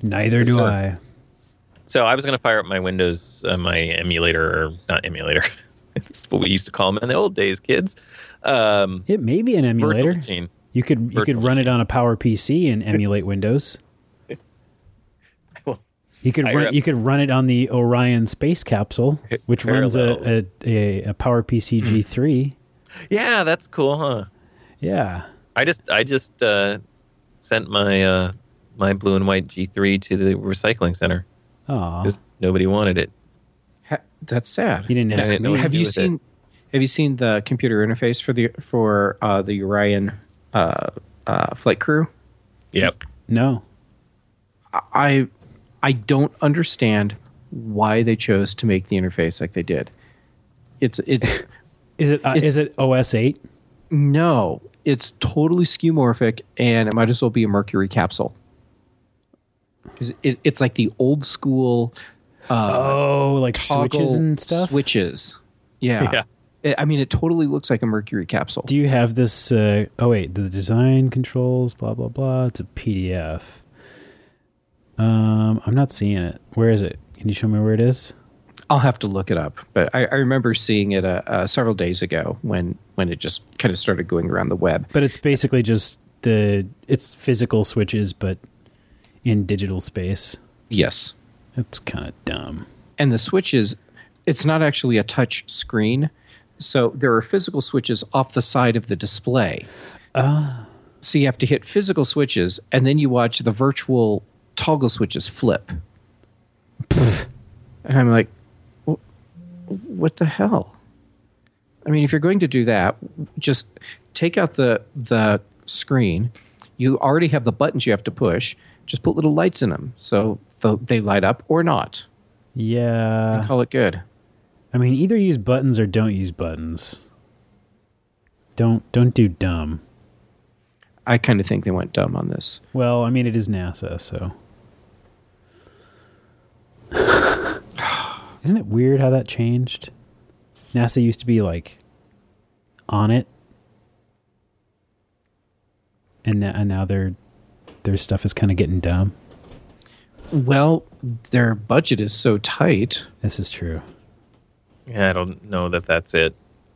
Neither do So- I. So I was going to fire up my Windows, uh, my emulator, or not emulator. It's what we used to call them in the old days, kids. Um, It may be an virtual emulator. machine. You could you Virtual could run it machine. on a Power P C and emulate Windows. Well, You could fire run up- you could run it on the Orion space capsule, which runs a, Parallels. a, a, a Power P C G three. Yeah, that's cool, huh? Yeah. I just I just uh, sent my uh, my blue and white G three to the recycling center Aw. because nobody wanted it. Ha- that's sad. You didn't Yeah, I ask didn't know me. what to Have do you with seen? Have you seen the computer interface for the for uh, the Orion uh, uh, flight crew? Yep. No. I I don't understand why they chose to make the interface like they did. It's it's Is it uh, It's- is it O S eight? no, it's totally skeuomorphic, and it might as well be a Mercury capsule. 'Cause it, it's like the old school Oh, like toggle switches and stuff. Switches, yeah. Yeah. It- I mean, it totally looks like a Mercury capsule. Do you have this? Uh, oh wait, the design controls, blah blah blah. It's a P D F. Um, I'm not seeing it. Where is it? Can you show me where it is? I'll have to look it up, but I, I remember seeing it uh, uh, several days ago when when it just kind of started going around the web. But it's basically just the it's physical switches, but in digital space. Yes, That's kind of dumb. and the switches, it's not actually a touch screen, so there are physical switches off the side of the display. Ah. So you have to hit physical switches, and then you watch the virtual toggle switches flip. And I'm like, "Wh- what the hell? I mean, if you're going to do that, just take out the the screen. You already have the buttons you have to push. Just put little lights in them so th- they light up or not. Yeah. Call it good. I mean, either use buttons or don't use buttons. Don't don't do dumb. I kind of think they went dumb on this. Well, I mean, it is NASA, so. Isn't it weird how that changed? NASA used to be like on it, and now, and now their their stuff is kind of getting dumb. Well, their budget is so tight. This is true. Yeah, I don't know that that's it.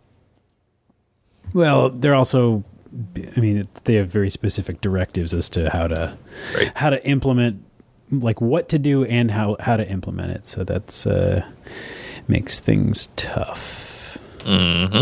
Well, they're also, I mean, it, they have very specific directives as to how to Right. how to implement, like what to do and how how to implement it. So that's uh, makes things tough. Mm-hmm.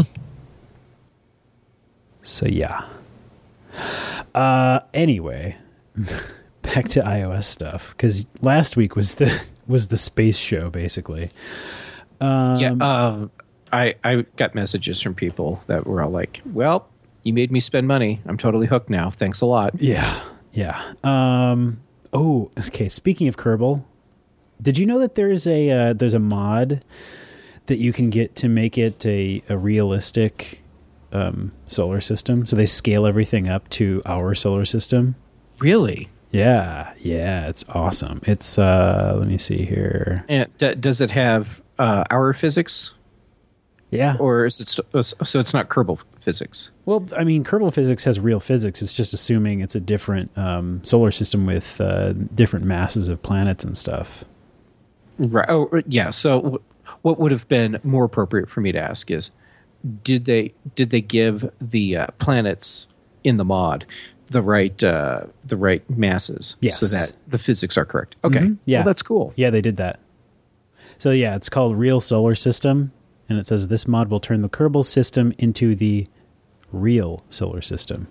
So yeah. Uh, anyway, back to iOS stuff because last week was the was the space show basically. Um, Yeah, uh, I I got messages from people that were all like, "Well, you made me spend money. I'm totally hooked now. Thanks a lot." Yeah, yeah. Um, oh, okay. Speaking of Kerbal, did you know that there's a uh, there's a mod that you can get to make it a, a realistic um, solar system? So they scale everything up to our solar system. Really? Yeah, yeah. It's awesome. It's uh, let me see here. And d- does it have uh, our physics, Yeah. or is it st- so? It's not Kerbal physics. Well, I mean, Kerbal Physics has real physics. It's just assuming it's a different um, solar system with uh, different masses of planets and stuff. Right. Oh, yeah. So, w- what would have been more appropriate for me to ask is, did they did they give the uh, planets in the mod the right uh, the right masses, Yes. so that the physics are correct? Okay. Mhm. Yeah. Well, that's cool. Yeah, they did that. So yeah, it's called Real Solar System, and it says this mod will turn the Kerbal system into the real solar system.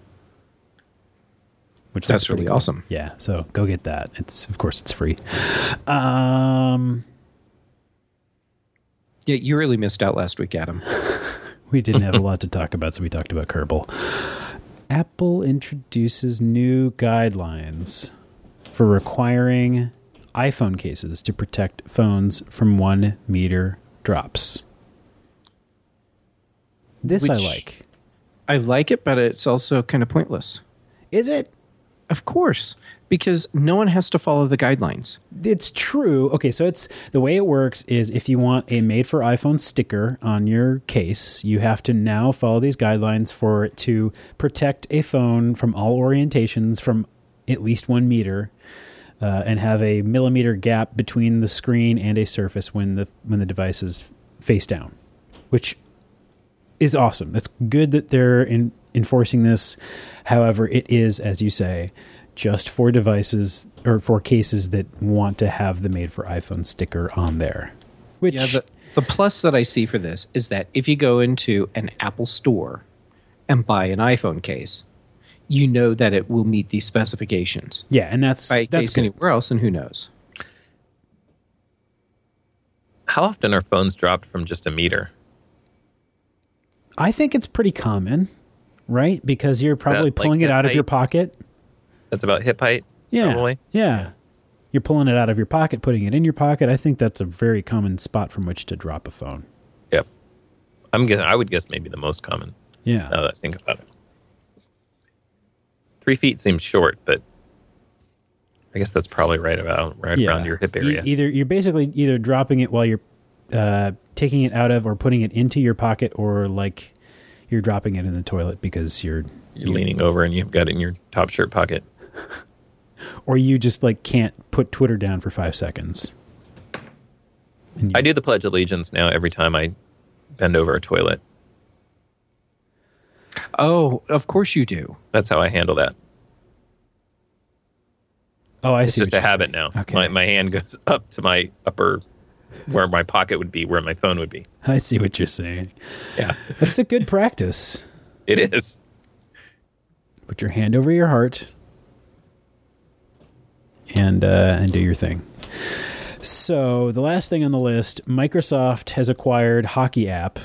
Which That's looks pretty really cool. awesome. Yeah, so go get that. It's of course it's free. Um, Yeah, you really missed out last week, Adam. we didn't have a lot to talk about, so we talked about Kerbal. Apple introduces new guidelines for requiring iPhone cases to protect phones from one meter drops. This I Which- like. I like it, but it's also kind of pointless. Is it? Of course, because no one has to follow the guidelines. It's true. Okay, so it's the way it works is if you want a made for iPhone sticker on your case, you have to now follow these guidelines for it to protect a phone from all orientations from at least one meter. uh, and have a millimeter gap between the screen and a surface when the when the device is face down, which is awesome. It's good that they're in, enforcing this. However, it is, as you say, just for devices or for cases that want to have the made for iPhone sticker on there. Which yeah, the, the plus that I see for this is that if you go into an Apple store and buy an iPhone case, you know that it will meet these specifications. Yeah, and that's Buy a that's case good. anywhere else, and who knows? How often are phones dropped from just a meter? I think it's pretty common, right? Because you're probably like pulling it hip out of height? your pocket. That's about hip height, Yeah, probably. yeah. You're pulling it out of your pocket, putting it in your pocket. I think that's a very common spot from which to drop a phone. Yep. I'm guessing. I would guess maybe the most common. Yeah. Now that I think about it, three feet seems short, but I guess that's probably right about right Yeah. around your hip E- area. either you're basically either dropping it while you're uh, taking it out of, or putting it into your pocket, or like you're dropping it in the toilet because you're, You're leaning over and you've got it in your top shirt pocket. or you just like can't put Twitter down for five seconds. And you- I do the Pledge of Allegiance now every time I bend over a toilet. Oh, of course you do. That's how I handle that. Oh, I It's see. just what a you're habit saying. now. Okay. My my hand goes up to my upper, where my pocket would be, where my phone would be. I see what you're saying. Yeah, That's a good practice. it is. Put your hand over your heart and uh, and do your thing. So the last thing on the list, Microsoft has acquired Hockey App,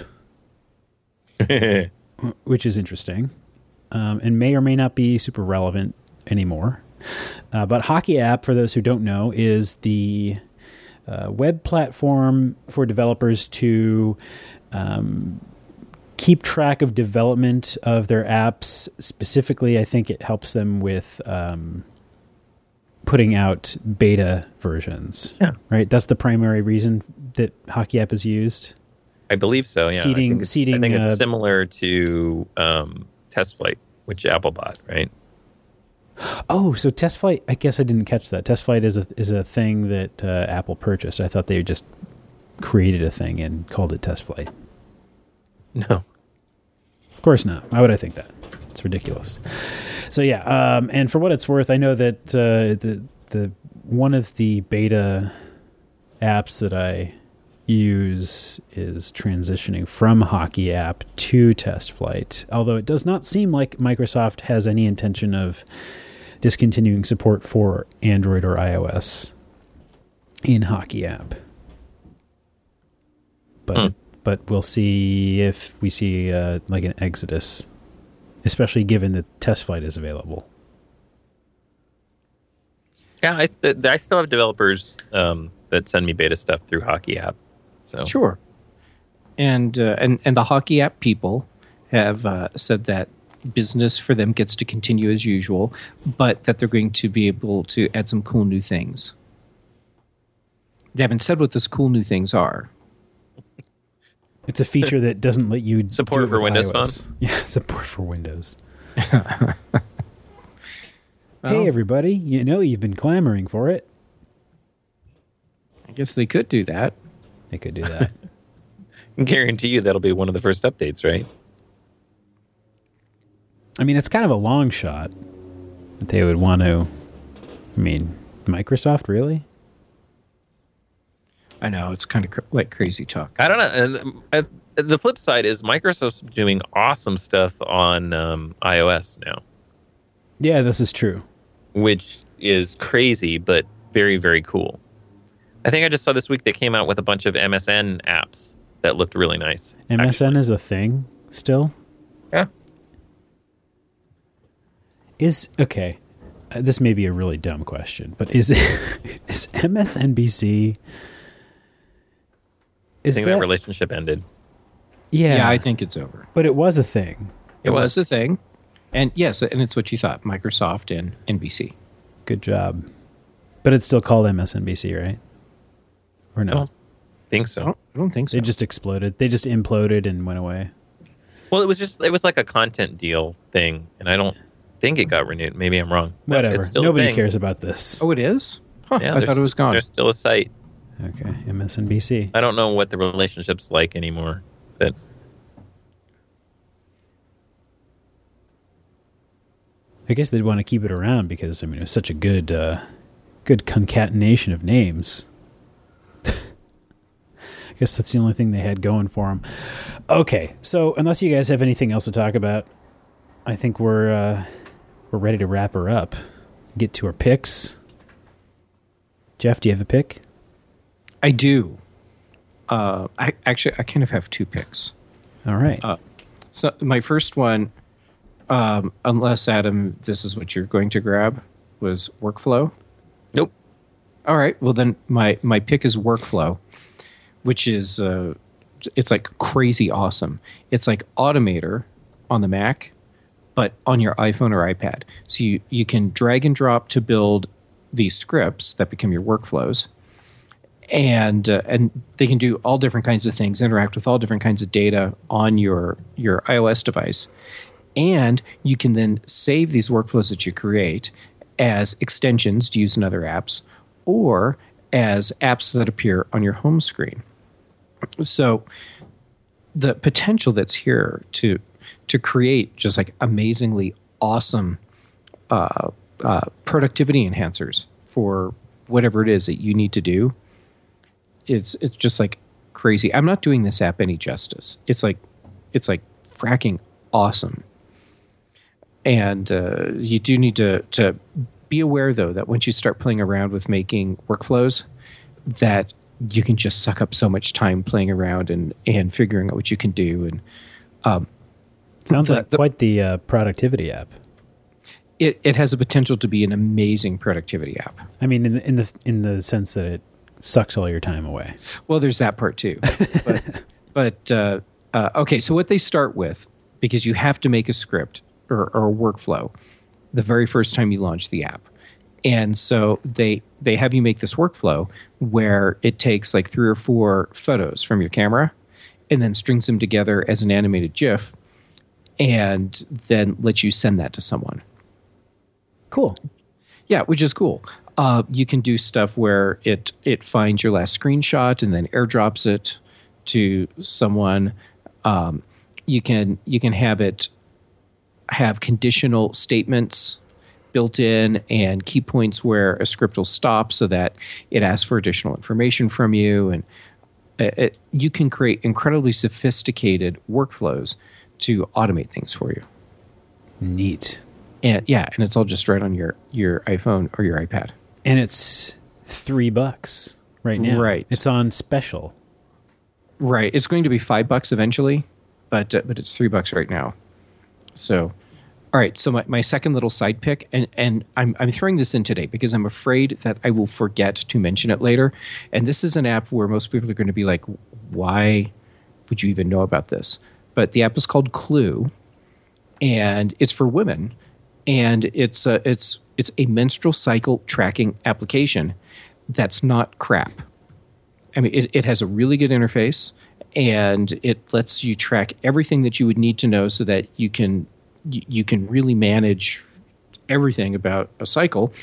which is interesting, um, and may or may not be super relevant anymore. Uh, but Hockey App, for those who don't know, is the uh, web platform for developers to um, keep track of development of their apps. Specifically, I think it helps them with um, putting out beta versions. Yeah. Right? That's the primary reason that Hockey App is used. I believe so. Yeah, Seeding- I think it's, seeding, I think it's uh, similar to um, Test Flight, which Apple bought, right? Oh, so Test Flight, I guess I didn't catch that. Test Flight is a is a thing that uh, Apple purchased. I thought they just created a thing and called it Test Flight. No. Of course not. Why would I think that? It's ridiculous. So yeah, um, and for what it's worth, I know that uh, the the one of the beta apps that I use is transitioning from Hockey App to Test Flight, although it does not seem like Microsoft has any intention of discontinuing support for Android or iOS in Hockey App. But Hmm. but we'll see if we see uh, like an exodus, especially given that Test Flight is available. Yeah, I, th- I still have developers um, that send me beta stuff through Hockey App. So Sure. And uh, and and the Hockey App people have uh, said that business for them gets to continue as usual, but that they're going to be able to add some cool new things. They haven't said what those cool new things are. It's a feature that doesn't let you Support do it for with Windows iOS. Phone? Yeah, support for Windows. Well, Hey, everybody! You know you've been clamoring for it. I guess they could do that. They could do that. I can guarantee you that'll be one of the first updates, right? I mean, it's kind of a long shot that they would want to. I mean, Microsoft, really? I know, it's kind of cr- like crazy talk. I don't know. And uh, the flip side is Microsoft's doing awesome stuff on um, iOS now, Yeah, this is true. which is crazy, but very, very cool. I think I just saw this week they came out with a bunch of M S N apps that looked really nice. M S N actually. is a thing still? Yeah. Is okay. Uh, this may be a really dumb question, but is is M S N B C? I Is think that, that relationship ended. yeah, Yeah, I think it's over. but it was a thing. It It was. was a thing. And yes, and it's what you thought, Microsoft and N B C. Good job. But it's still called M S N B C, right? Or no? Oh. think I so. don't, I don't think so. They just exploded. They just imploded and went away. Well, it was just it was like a content deal thing, and I don't think it got renewed. Maybe I'm wrong. But Whatever. it's still a Nobody thing. cares about this. Oh, it is? Huh, Yeah, I there's- thought it was gone. There's still a site. Okay, M S N B C. I don't know what the relationship's like anymore, but I guess they'd want to keep it around because I mean it was such a good, uh, good concatenation of names. I guess that's the only thing they had going for them. Okay, so unless you guys have anything else to talk about, I think we're uh, we're ready to wrap her up. Get to our picks. Jeff, do you have a pick? I do. Uh, I actually I kind of have two picks. All right. Uh, so my first one, um, unless Adam, this is what you're going to grab, was Workflow. nope. All right. Well, then my my pick is Workflow, which is uh, it's like crazy awesome. It's like Automator on the Mac, but on your iPhone or iPad. So you you can drag and drop to build these scripts that become your workflows. And uh, and they can do all different kinds of things, interact with all different kinds of data on your your iOS device. And you can then save these workflows that you create as extensions to use in other apps or as apps that appear on your home screen. So the potential that's here to to create just like amazingly awesome uh, uh, productivity enhancers for whatever it is that you need to do, it's it's just like crazy. I'm not doing this app any justice. It's like it's like fracking awesome. And uh, you do need to to be aware though that once you start playing around with making workflows, that you can just suck up so much time playing around and and figuring out what you can do. And um, Sounds the- like the- quite the uh, productivity app. it it has a potential to be an amazing productivity app. I mean, in the in the in the sense that it sucks all your time away. Well, there's that part too. But, but uh, uh, okay, so what they start with, because you have to make a script or, or a workflow the very first time you launch the app. And so they they have you make this workflow where it takes like three or four photos from your camera and then strings them together as an animated GIF and then lets you send that to someone. Cool. Yeah, which is cool. Uh, you can do stuff where it it finds your last screenshot and then airdrops it to someone. Um, you can you can have it have conditional statements built in and key points where a script will stop so that it asks for additional information from you, and it, it, you can create incredibly sophisticated workflows to automate things for you. Neat. And yeah, and it's all just right on your your iPhone or your iPad. And it's three bucks right now. Right. It's on special. Right. It's going to be five bucks eventually, but uh, but it's three bucks right now. So, all right. So my, my second little side pick, and, and I'm I'm throwing this in today because I'm afraid that I will forget to mention it later. And this is an app where most people are going to be like, why would you even know about this? But the app is called Clue, and it's for women, and it's a, it's it's a menstrual cycle tracking application that's not crap. I mean, it, it has a really good interface, and it lets you track everything that you would need to know so that you can you, you can really manage everything about a cycle.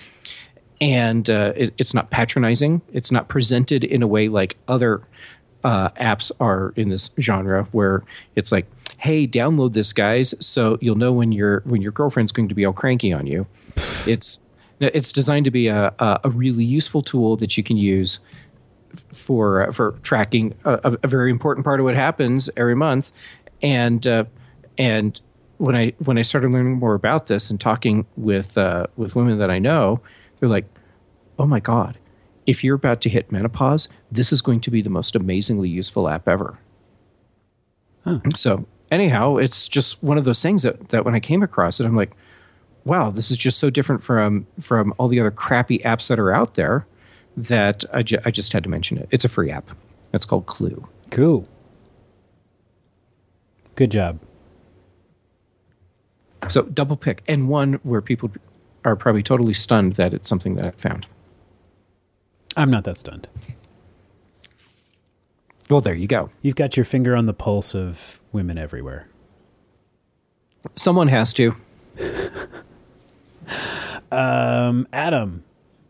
And uh, it, it's not patronizing. It's not presented in a way like other uh, apps are in this genre, where it's like, "Hey, download this, guys, so you'll know when your when your girlfriend's going to be all cranky on you." It's it's designed to be a, a a really useful tool that you can use for uh, for tracking a, a very important part of what happens every month. And uh, and when I when I started learning more about this and talking with uh, with women that I know, they're like, "Oh my God, if you're about to hit menopause, this is going to be the most amazingly useful app ever." Huh. So anyhow, it's just one of those things that, that when I came across it, I'm like, wow, this is just so different from from all the other crappy apps that are out there that I, ju- I just had to mention it. It's a free app. It's called Clue. Cool. Good job. So double pick, and one where people are probably totally stunned that it's something that I found. I'm not that stunned. Well, there you go. You've got your finger on the pulse of women everywhere. Someone has to. Um, Adam.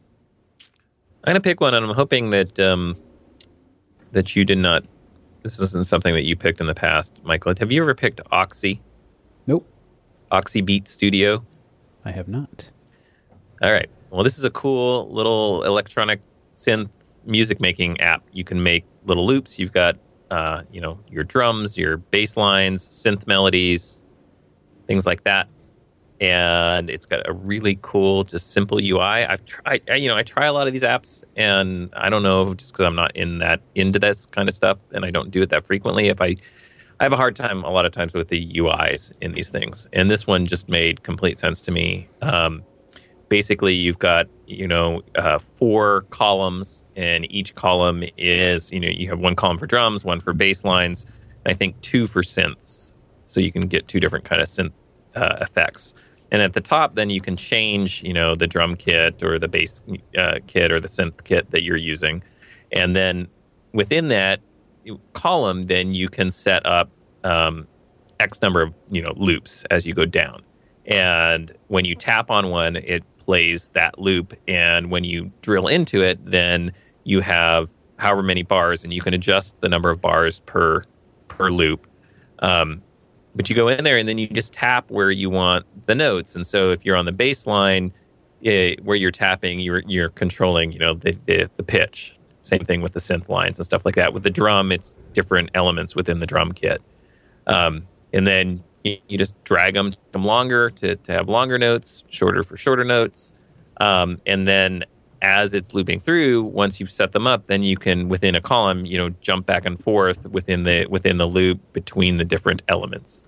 I'm gonna pick one, and I'm hoping that um, that you did not. This isn't something that you picked in the past, Michael. Have you ever picked Oxy? Nope. Oxy Beat Studio? I have not. All right. Well, this is a cool little electronic synth music making app. You can make little loops. You've got, uh, you know, your drums, your bass lines, synth melodies, things like that. And it's got a really cool, just simple U I. I've tried, I, you know, I try a lot of these apps, and I don't know, just because I'm not in that into this kind of stuff, and I don't do it that frequently. If I, I have a hard time a lot of times with the U Is in these things, and this one just made complete sense to me. Um, basically, you've got you know uh, four columns, and each column is you know you have one column for drums, one for bass lines, and I think two for synths, so you can get two different kind of synth uh, effects. And at the top, then you can change, you know, the drum kit or the bass uh, kit or the synth kit that you're using. And then within that column, then you can set up um, X number of, you know, loops as you go down. And when you tap on one, it plays that loop. And when you drill into it, then you have however many bars, and you can adjust the number of bars per per loop. Um, But you go in there and then you just tap where you want the notes. And so if you're on the bass line, it, where you're tapping, you're you're controlling, you know, the, the the pitch. Same thing with the synth lines and stuff like that. With the drum, it's different elements within the drum kit. Um, and then you, you just drag them, them longer to, to have longer notes, shorter for shorter notes. Um, and then as it's looping through, once you've set them up, then you can, within a column, you know, jump back and forth within the within the loop between the different elements.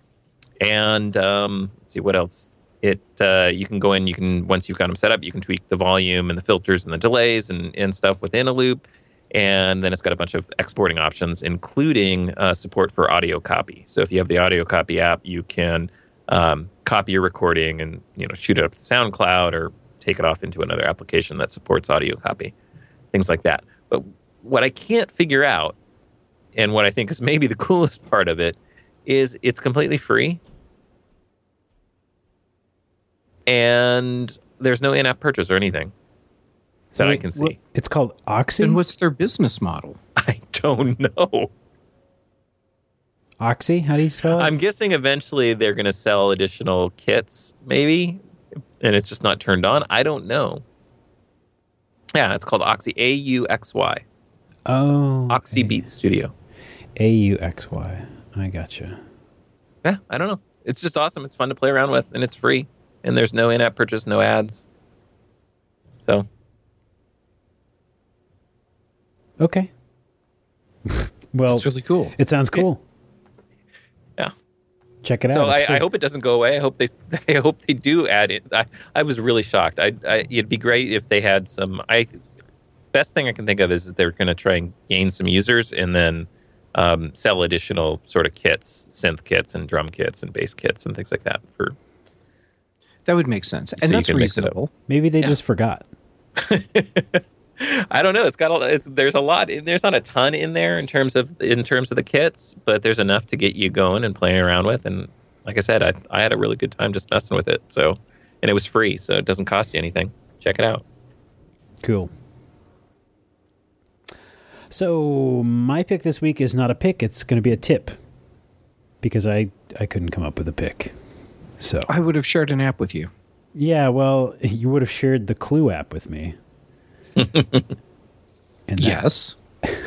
And um, let's see what else. It uh, you can go in. You can once you've got them set up, you can tweak the volume and the filters and the delays and, and stuff within a loop. And then it's got a bunch of exporting options, including uh, support for audio copy. So if you have the audio copy app, you can um, copy your recording and you know shoot it up to SoundCloud or take it off into another application that supports audio copy, things like that. But what I can't figure out, and what I think is maybe the coolest part of it, is it's completely free. And there's no in-app purchase or anything So that I wait, can see. what- It's called Oxy? And what's their business model? I don't know. Oxy? How do you spell it? I'm guessing eventually they're going to sell additional kits, maybe, and it's just not turned on. I don't know. Yeah, it's called Oxy, A U X Y. oh. Oxy Beat Studio. A U X Y. I gotcha. Yeah, I don't know. It's just awesome. It's fun to play around with, and it's free. And there's no in-app purchase, no ads. So. Okay. Well, It's really cool. it sounds cool. Yeah. Check it out. So It's I, free. I hope it doesn't go away. I hope they, I hope they do add it. I, I was really shocked. I, I, it'd be great if they had some. I, best thing I can think of is that they're going to try and gain some users and then um, sell additional sort of kits, synth kits and drum kits and bass kits and things like that. For That would make sense. And So you that's can mix it up. reasonable. Maybe they just forgot. I don't know. It's got a, it's there's a lot. There's not a ton in there in terms of in terms of the kits, but there's enough to get you going and playing around with. And like I said, I I had a really good time just messing with it. So, and it was free, so it doesn't cost you anything. Check it out. Cool. So my pick this week is not a pick. It's going to be a tip because I, I couldn't come up with a pick. So I would have shared an app with you. yeah, well, you would have shared the Clue app with me. And that- Yes.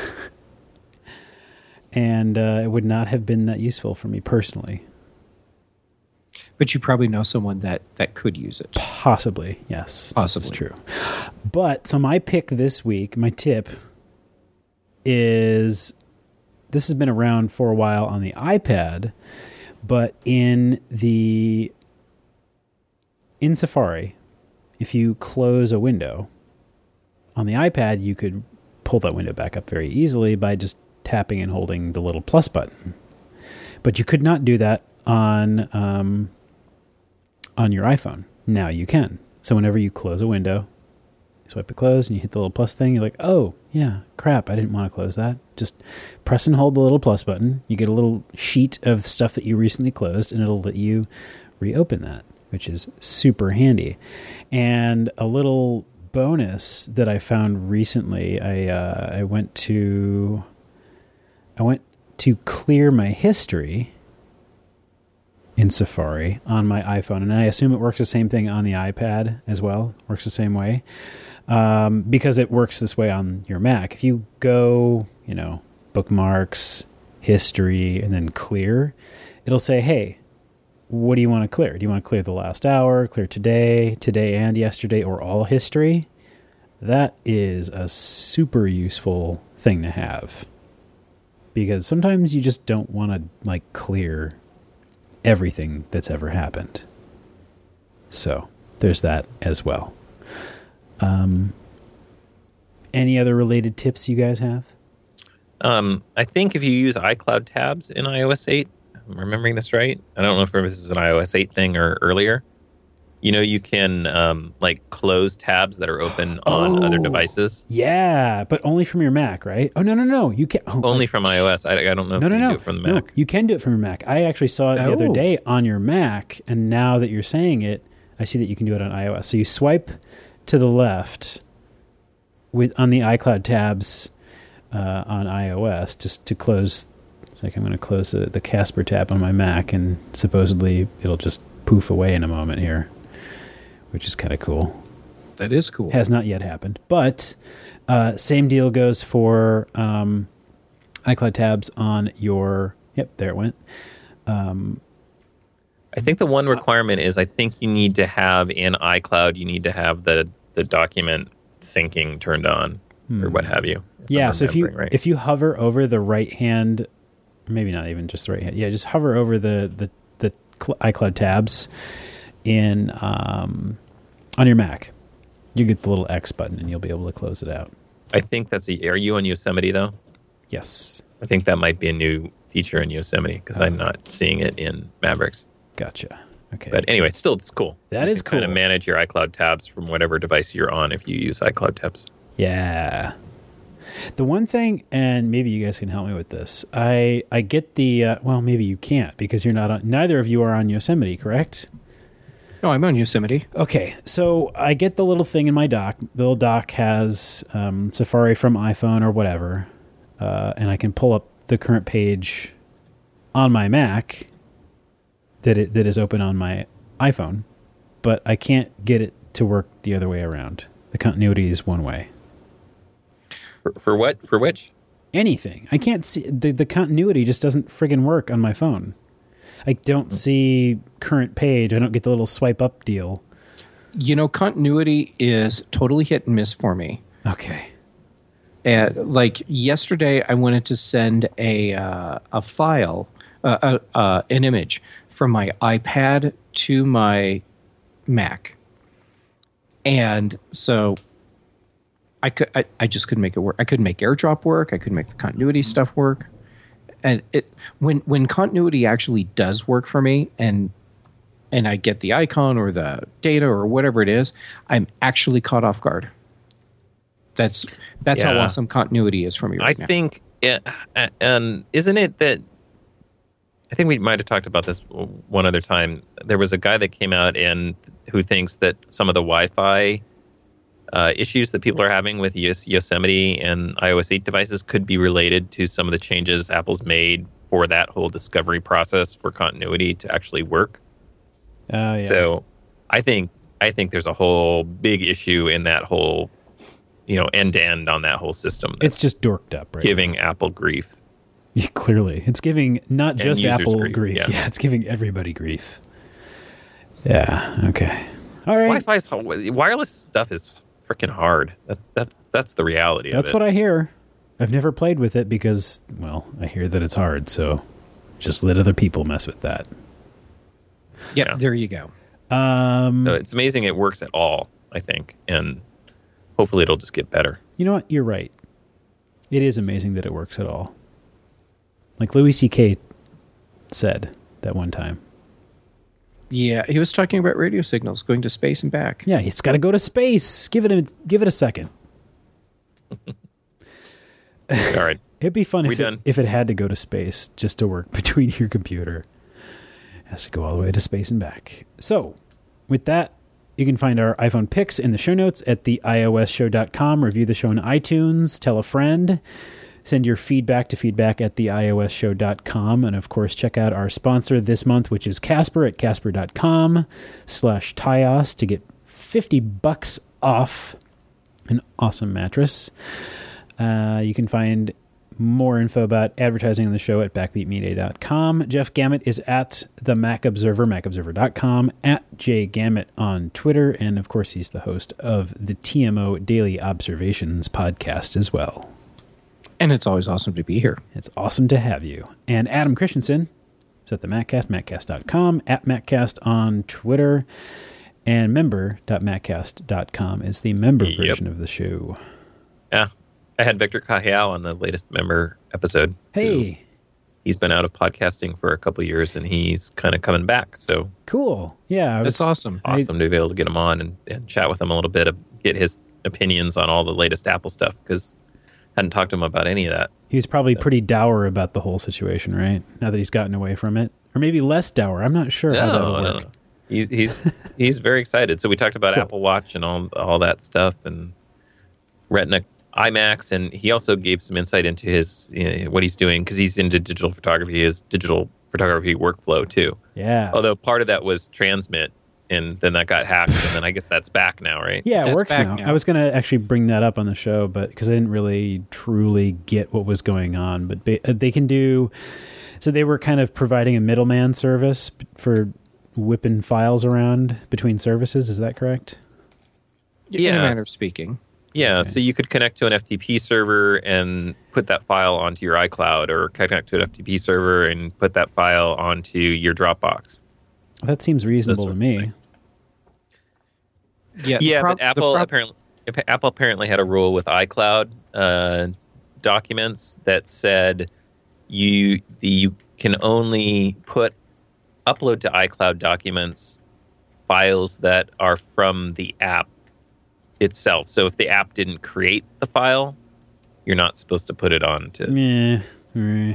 And uh, it would not have been that useful for me personally. But you probably know someone that, that could use it. Possibly, yes. Possibly. This is true. But so my pick this week, my tip is this has been around for a while on the iPad, but in the in Safari, if you close a window on the iPad, you could pull that window back up very easily by just tapping and holding the little plus button. But you could not do that on um, on your iPhone. Now you can. So whenever you close a window, you swipe it closed and you hit the little plus thing, you're like, oh, yeah, crap, I didn't want to close that. Just press and hold the little plus button. You get a little sheet of stuff that you recently closed, and it'll let you reopen that. which is super handy. And a little bonus that I found recently, I uh, I went to I went to clear my history in Safari on my iPhone, and I assume it works the same thing on the iPad as well. Works the same way um, because it works this way on your Mac. If you go, you know, bookmarks, history, and then clear, it'll say, "Hey, what do you want to clear? Do you want to clear the last hour, clear today, today and yesterday, or all history?" That is a super useful thing to have, because sometimes you just don't want to like clear everything that's ever happened. So there's that as well. Um, any other related tips you guys have? Um, I think if you use iCloud tabs in i O S eight, I'm remembering this right. I don't know if this is an i O S eight thing or earlier. You know, you can um, like close tabs that are open on Oh, other devices. Yeah, but only from your Mac, right? Oh no, no, no! You can oh, Only from iOS. I, I don't know if No, you no, can no. do it from the No, Mac. you can do it from your Mac. I actually saw it the other Oh. day on your Mac, and now that you're saying it, I see that you can do it on iOS. So you swipe to the left with on the iCloud tabs uh, on iOS just to close. It's like I'm going to close the, the Casper tab on my Mac, and supposedly it'll just poof away in a moment here, which is kind of cool. That is cool. Has not yet happened, but uh, same deal goes for um, iCloud tabs on your. Yep, there it went. Um, I think the one requirement is I think you need to have in iCloud, you need to have the, the document syncing turned on Hmm. or what have you. if yeah, I'm so if you remembering right. if you hover over the right hand, maybe not even just the right hand. Yeah, just hover over the the the cl- iCloud tabs in um, on your Mac. You get the little X button, and you'll be able to close it out. I think that's a, are you on Yosemite though? Yes, I think that might be a new feature in Yosemite because Oh. I'm not seeing it in Mavericks. gotcha. Okay, But anyway, still, it's cool. That you is can kind cool. of manage your iCloud tabs from whatever device you're on if you use iCloud tabs. yeah. The one thing, and maybe you guys can help me with this. I I get the uh, well, maybe you can't because you're not on. Neither of you are on Yosemite, correct? No, I'm on Yosemite. Okay, so I get the little thing in my dock. The little dock has um, Safari from iPhone or whatever, uh, and I can pull up the current page on my Mac that it, that is open on my iPhone, but I can't get it to work the other way around. The continuity is one way. For, for what? For which? Anything. I can't see the the continuity just doesn't friggin' work on my phone. I don't see current page. I don't get the little swipe up deal. You know, continuity is totally hit and miss for me. Okay. And like yesterday, I wanted to send a uh, a file, uh, uh, uh, an image from my iPad to my Mac, and so I could I, I just couldn't make it work. I couldn't make AirDrop work. I couldn't make the continuity stuff work. And it when when continuity actually does work for me, and and I get the icon or the data or whatever it is, I'm actually caught off guard. That's that's how Yeah. awesome continuity is for me right I now. think, yeah, and isn't it that, I think we might have talked about this one other time. There was a guy that came out and who thinks that some of the Wi-Fi uh, issues that people are having with Yos- Yosemite and i O S eight devices could be related to some of the changes Apple's made for that whole discovery process for continuity to actually work. Oh yeah. So I think I think there's a whole big issue in that whole, you know, end to end on that whole system. It's just dorked up, right? giving Apple grief. Yeah, clearly, it's giving not And just users Apple grief, grief. yeah. Yeah. It's giving everybody grief. Yeah. Okay. All right. Wi-Fi's wireless stuff is freaking hard. That that that's the reality. That's of it. what I hear. I've never played with it because, well, I hear that it's hard. So, just let other people mess with that. Yep, Yeah. there you go. Um, So it's amazing it works at all. I think, and hopefully it'll just get better. you know what? You're right. It is amazing that it works at all. Like Louis C K said that one time. Yeah, he was talking about radio signals going to space and back. Yeah, it's got to go to space. Give it a give it a second. All right. It'd be fun We if it, done? if it had to go to space just to work between your computer. It has to go all the way to space and back. So, with that, you can find our iPhone picks in the show notes at the i o s show dot com. Review the show on iTunes. Tell a friend. Send your feedback to feedback at the i o s show dot com. And, of course, check out our sponsor this month, which is Casper at casper dot com slash Tyos to get fifty bucks off an awesome mattress. Uh, you can find more info about advertising on the show at backbeat media dot com. Jeff Gamet is at the Mac Observer, mac observer dot com, at jgamet on Twitter, and of course he's the host of the T M O Daily Observations podcast as well. And it's always awesome to be here. It's awesome to have you. And Adam Christensen is at the Maccast, maccast dot com, at Maccast on Twitter, and member dot maccast dot com is the member Yep. version of the show. Yeah. I had Victor Cahill on the latest member episode. Hey. He's been out of podcasting for a couple of years, and he's kind of coming back. So Cool. Yeah. I That's was- awesome. awesome to be able to get him on and, and chat with him a little bit, get his opinions on all the latest Apple stuff, because I hadn't talked to him about any of that. He was probably So- pretty dour about the whole situation, right? Now that he's gotten away from it. Or maybe less dour. I'm not sure how that No, would no, work. no. He's he's he's very excited. So we talked about Cool. Apple Watch and all all that stuff, and Retina iMacs, and he also gave some insight into his you know, what he's doing, because he's into digital photography, his digital photography workflow too. Yeah. Although part of that was Transmit, and then that got hacked, and then I guess that's back now, right? Yeah, it That's works back now. now. I was going to actually bring that up on the show, but because I didn't really truly get what was going on. But ba- they can do, so they were kind of providing a middleman service p- for whipping files around between services. Is that correct? In a Yes. manner of speaking. Yeah, Okay. so you could connect to an F T P server and put that file onto your iCloud, or connect to an F T P server and put that file onto your Dropbox. That seems reasonable to sorts of me. things. Yeah, the Yeah, prob- but the Apple prob- apparently Apple apparently had a rule with iCloud uh, documents that said you the, you can only put upload to iCloud documents files that are from the app itself. So if the app didn't create the file, you're not supposed to put it on to. Yeah. eh,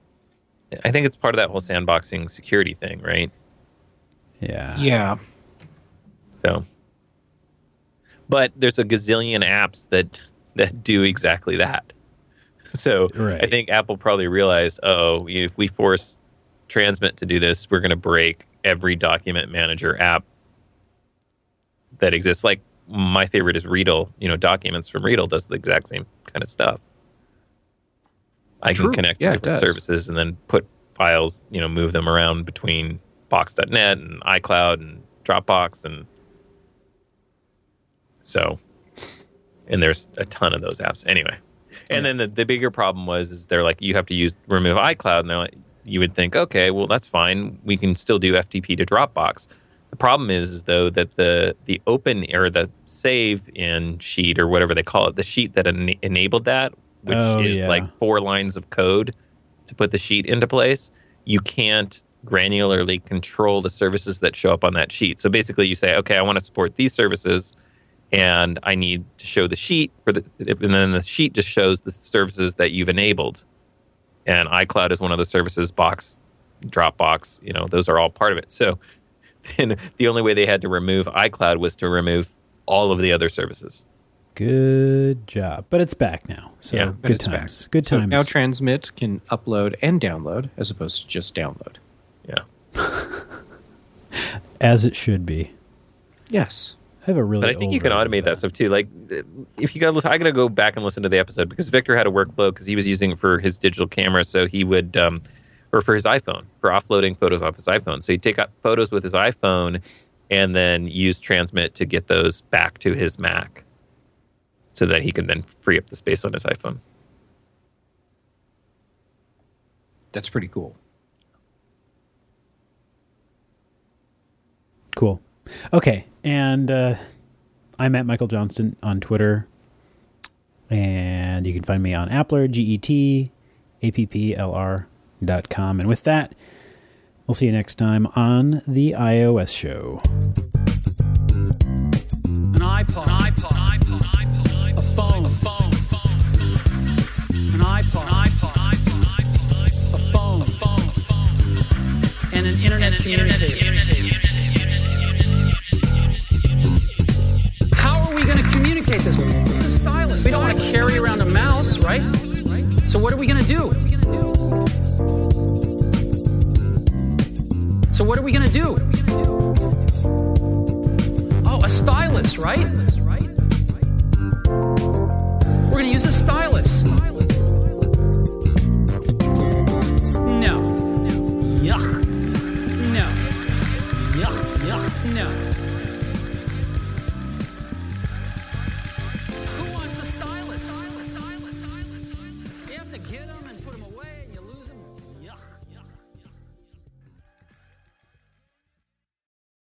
I think it's part of that whole sandboxing security thing, right? Yeah. Yeah. So, but there's a gazillion apps that that do exactly that. So Right. I think Apple probably realized, oh, if we force Transmit to do this, we're going to break every document manager app that exists. Like my favorite is Readle. You know, Documents from Readle does the exact same kind of stuff. I True. can connect Yeah, to it different does. services and then put files, you know, move them around between Box dot net and iCloud and Dropbox, and so, and there's a ton of those apps anyway. And then the, the bigger problem was is they're like, you have to use remove iCloud, and they're like, you would think, okay, well that's fine, we can still do F T P to Dropbox. The problem is, is though that the the open or the save in sheet or whatever they call it, the sheet that en- enabled that, which Oh, is yeah. like four lines of code to put the sheet into place, you can't granularly control the services that show up on that sheet. So basically you say, okay, I want to support these services, and I need to show the sheet for the, and then the sheet just shows the services that you've enabled. And iCloud is one of the services, Box, Dropbox, you know, those are all part of it. So then the only way they had to remove iCloud was to remove all of the other services. Good job. But it's back now. So Yeah, But good it's back. times. Good So times. now Transmit can upload and download as opposed to just download. Yeah. As it should be. Yes. I have a really But I think you can over automate that stuff too. Like, if you got, listen, I got to go back and listen to the episode because Victor had a workflow because he was using it for his digital camera. So he would, um, or for his iPhone, for offloading photos off his iPhone. So he'd take out photos with his iPhone and then use Transmit to get those back to his Mac, so that he could then free up the space on his iPhone. That's pretty cool. Cool. Okay. And uh, I'm at Michael Johnston on Twitter. And you can find me on Appler, G E T, A P P L R dot com. And with that, we'll see you next time on the iOS Show. An iPod, an iPod, an iPod, an iPod, a phone, a phone, an iPod, an iPod, an iPod, a phone, a phone, and an internet communicator. right? So what are we gonna do? So what are we gonna do? Oh, a stylus, right? We're gonna use a stylus. No. Yuck. No. Yuck, yuck, no. Who wants a stylus? You have to get them and put them away.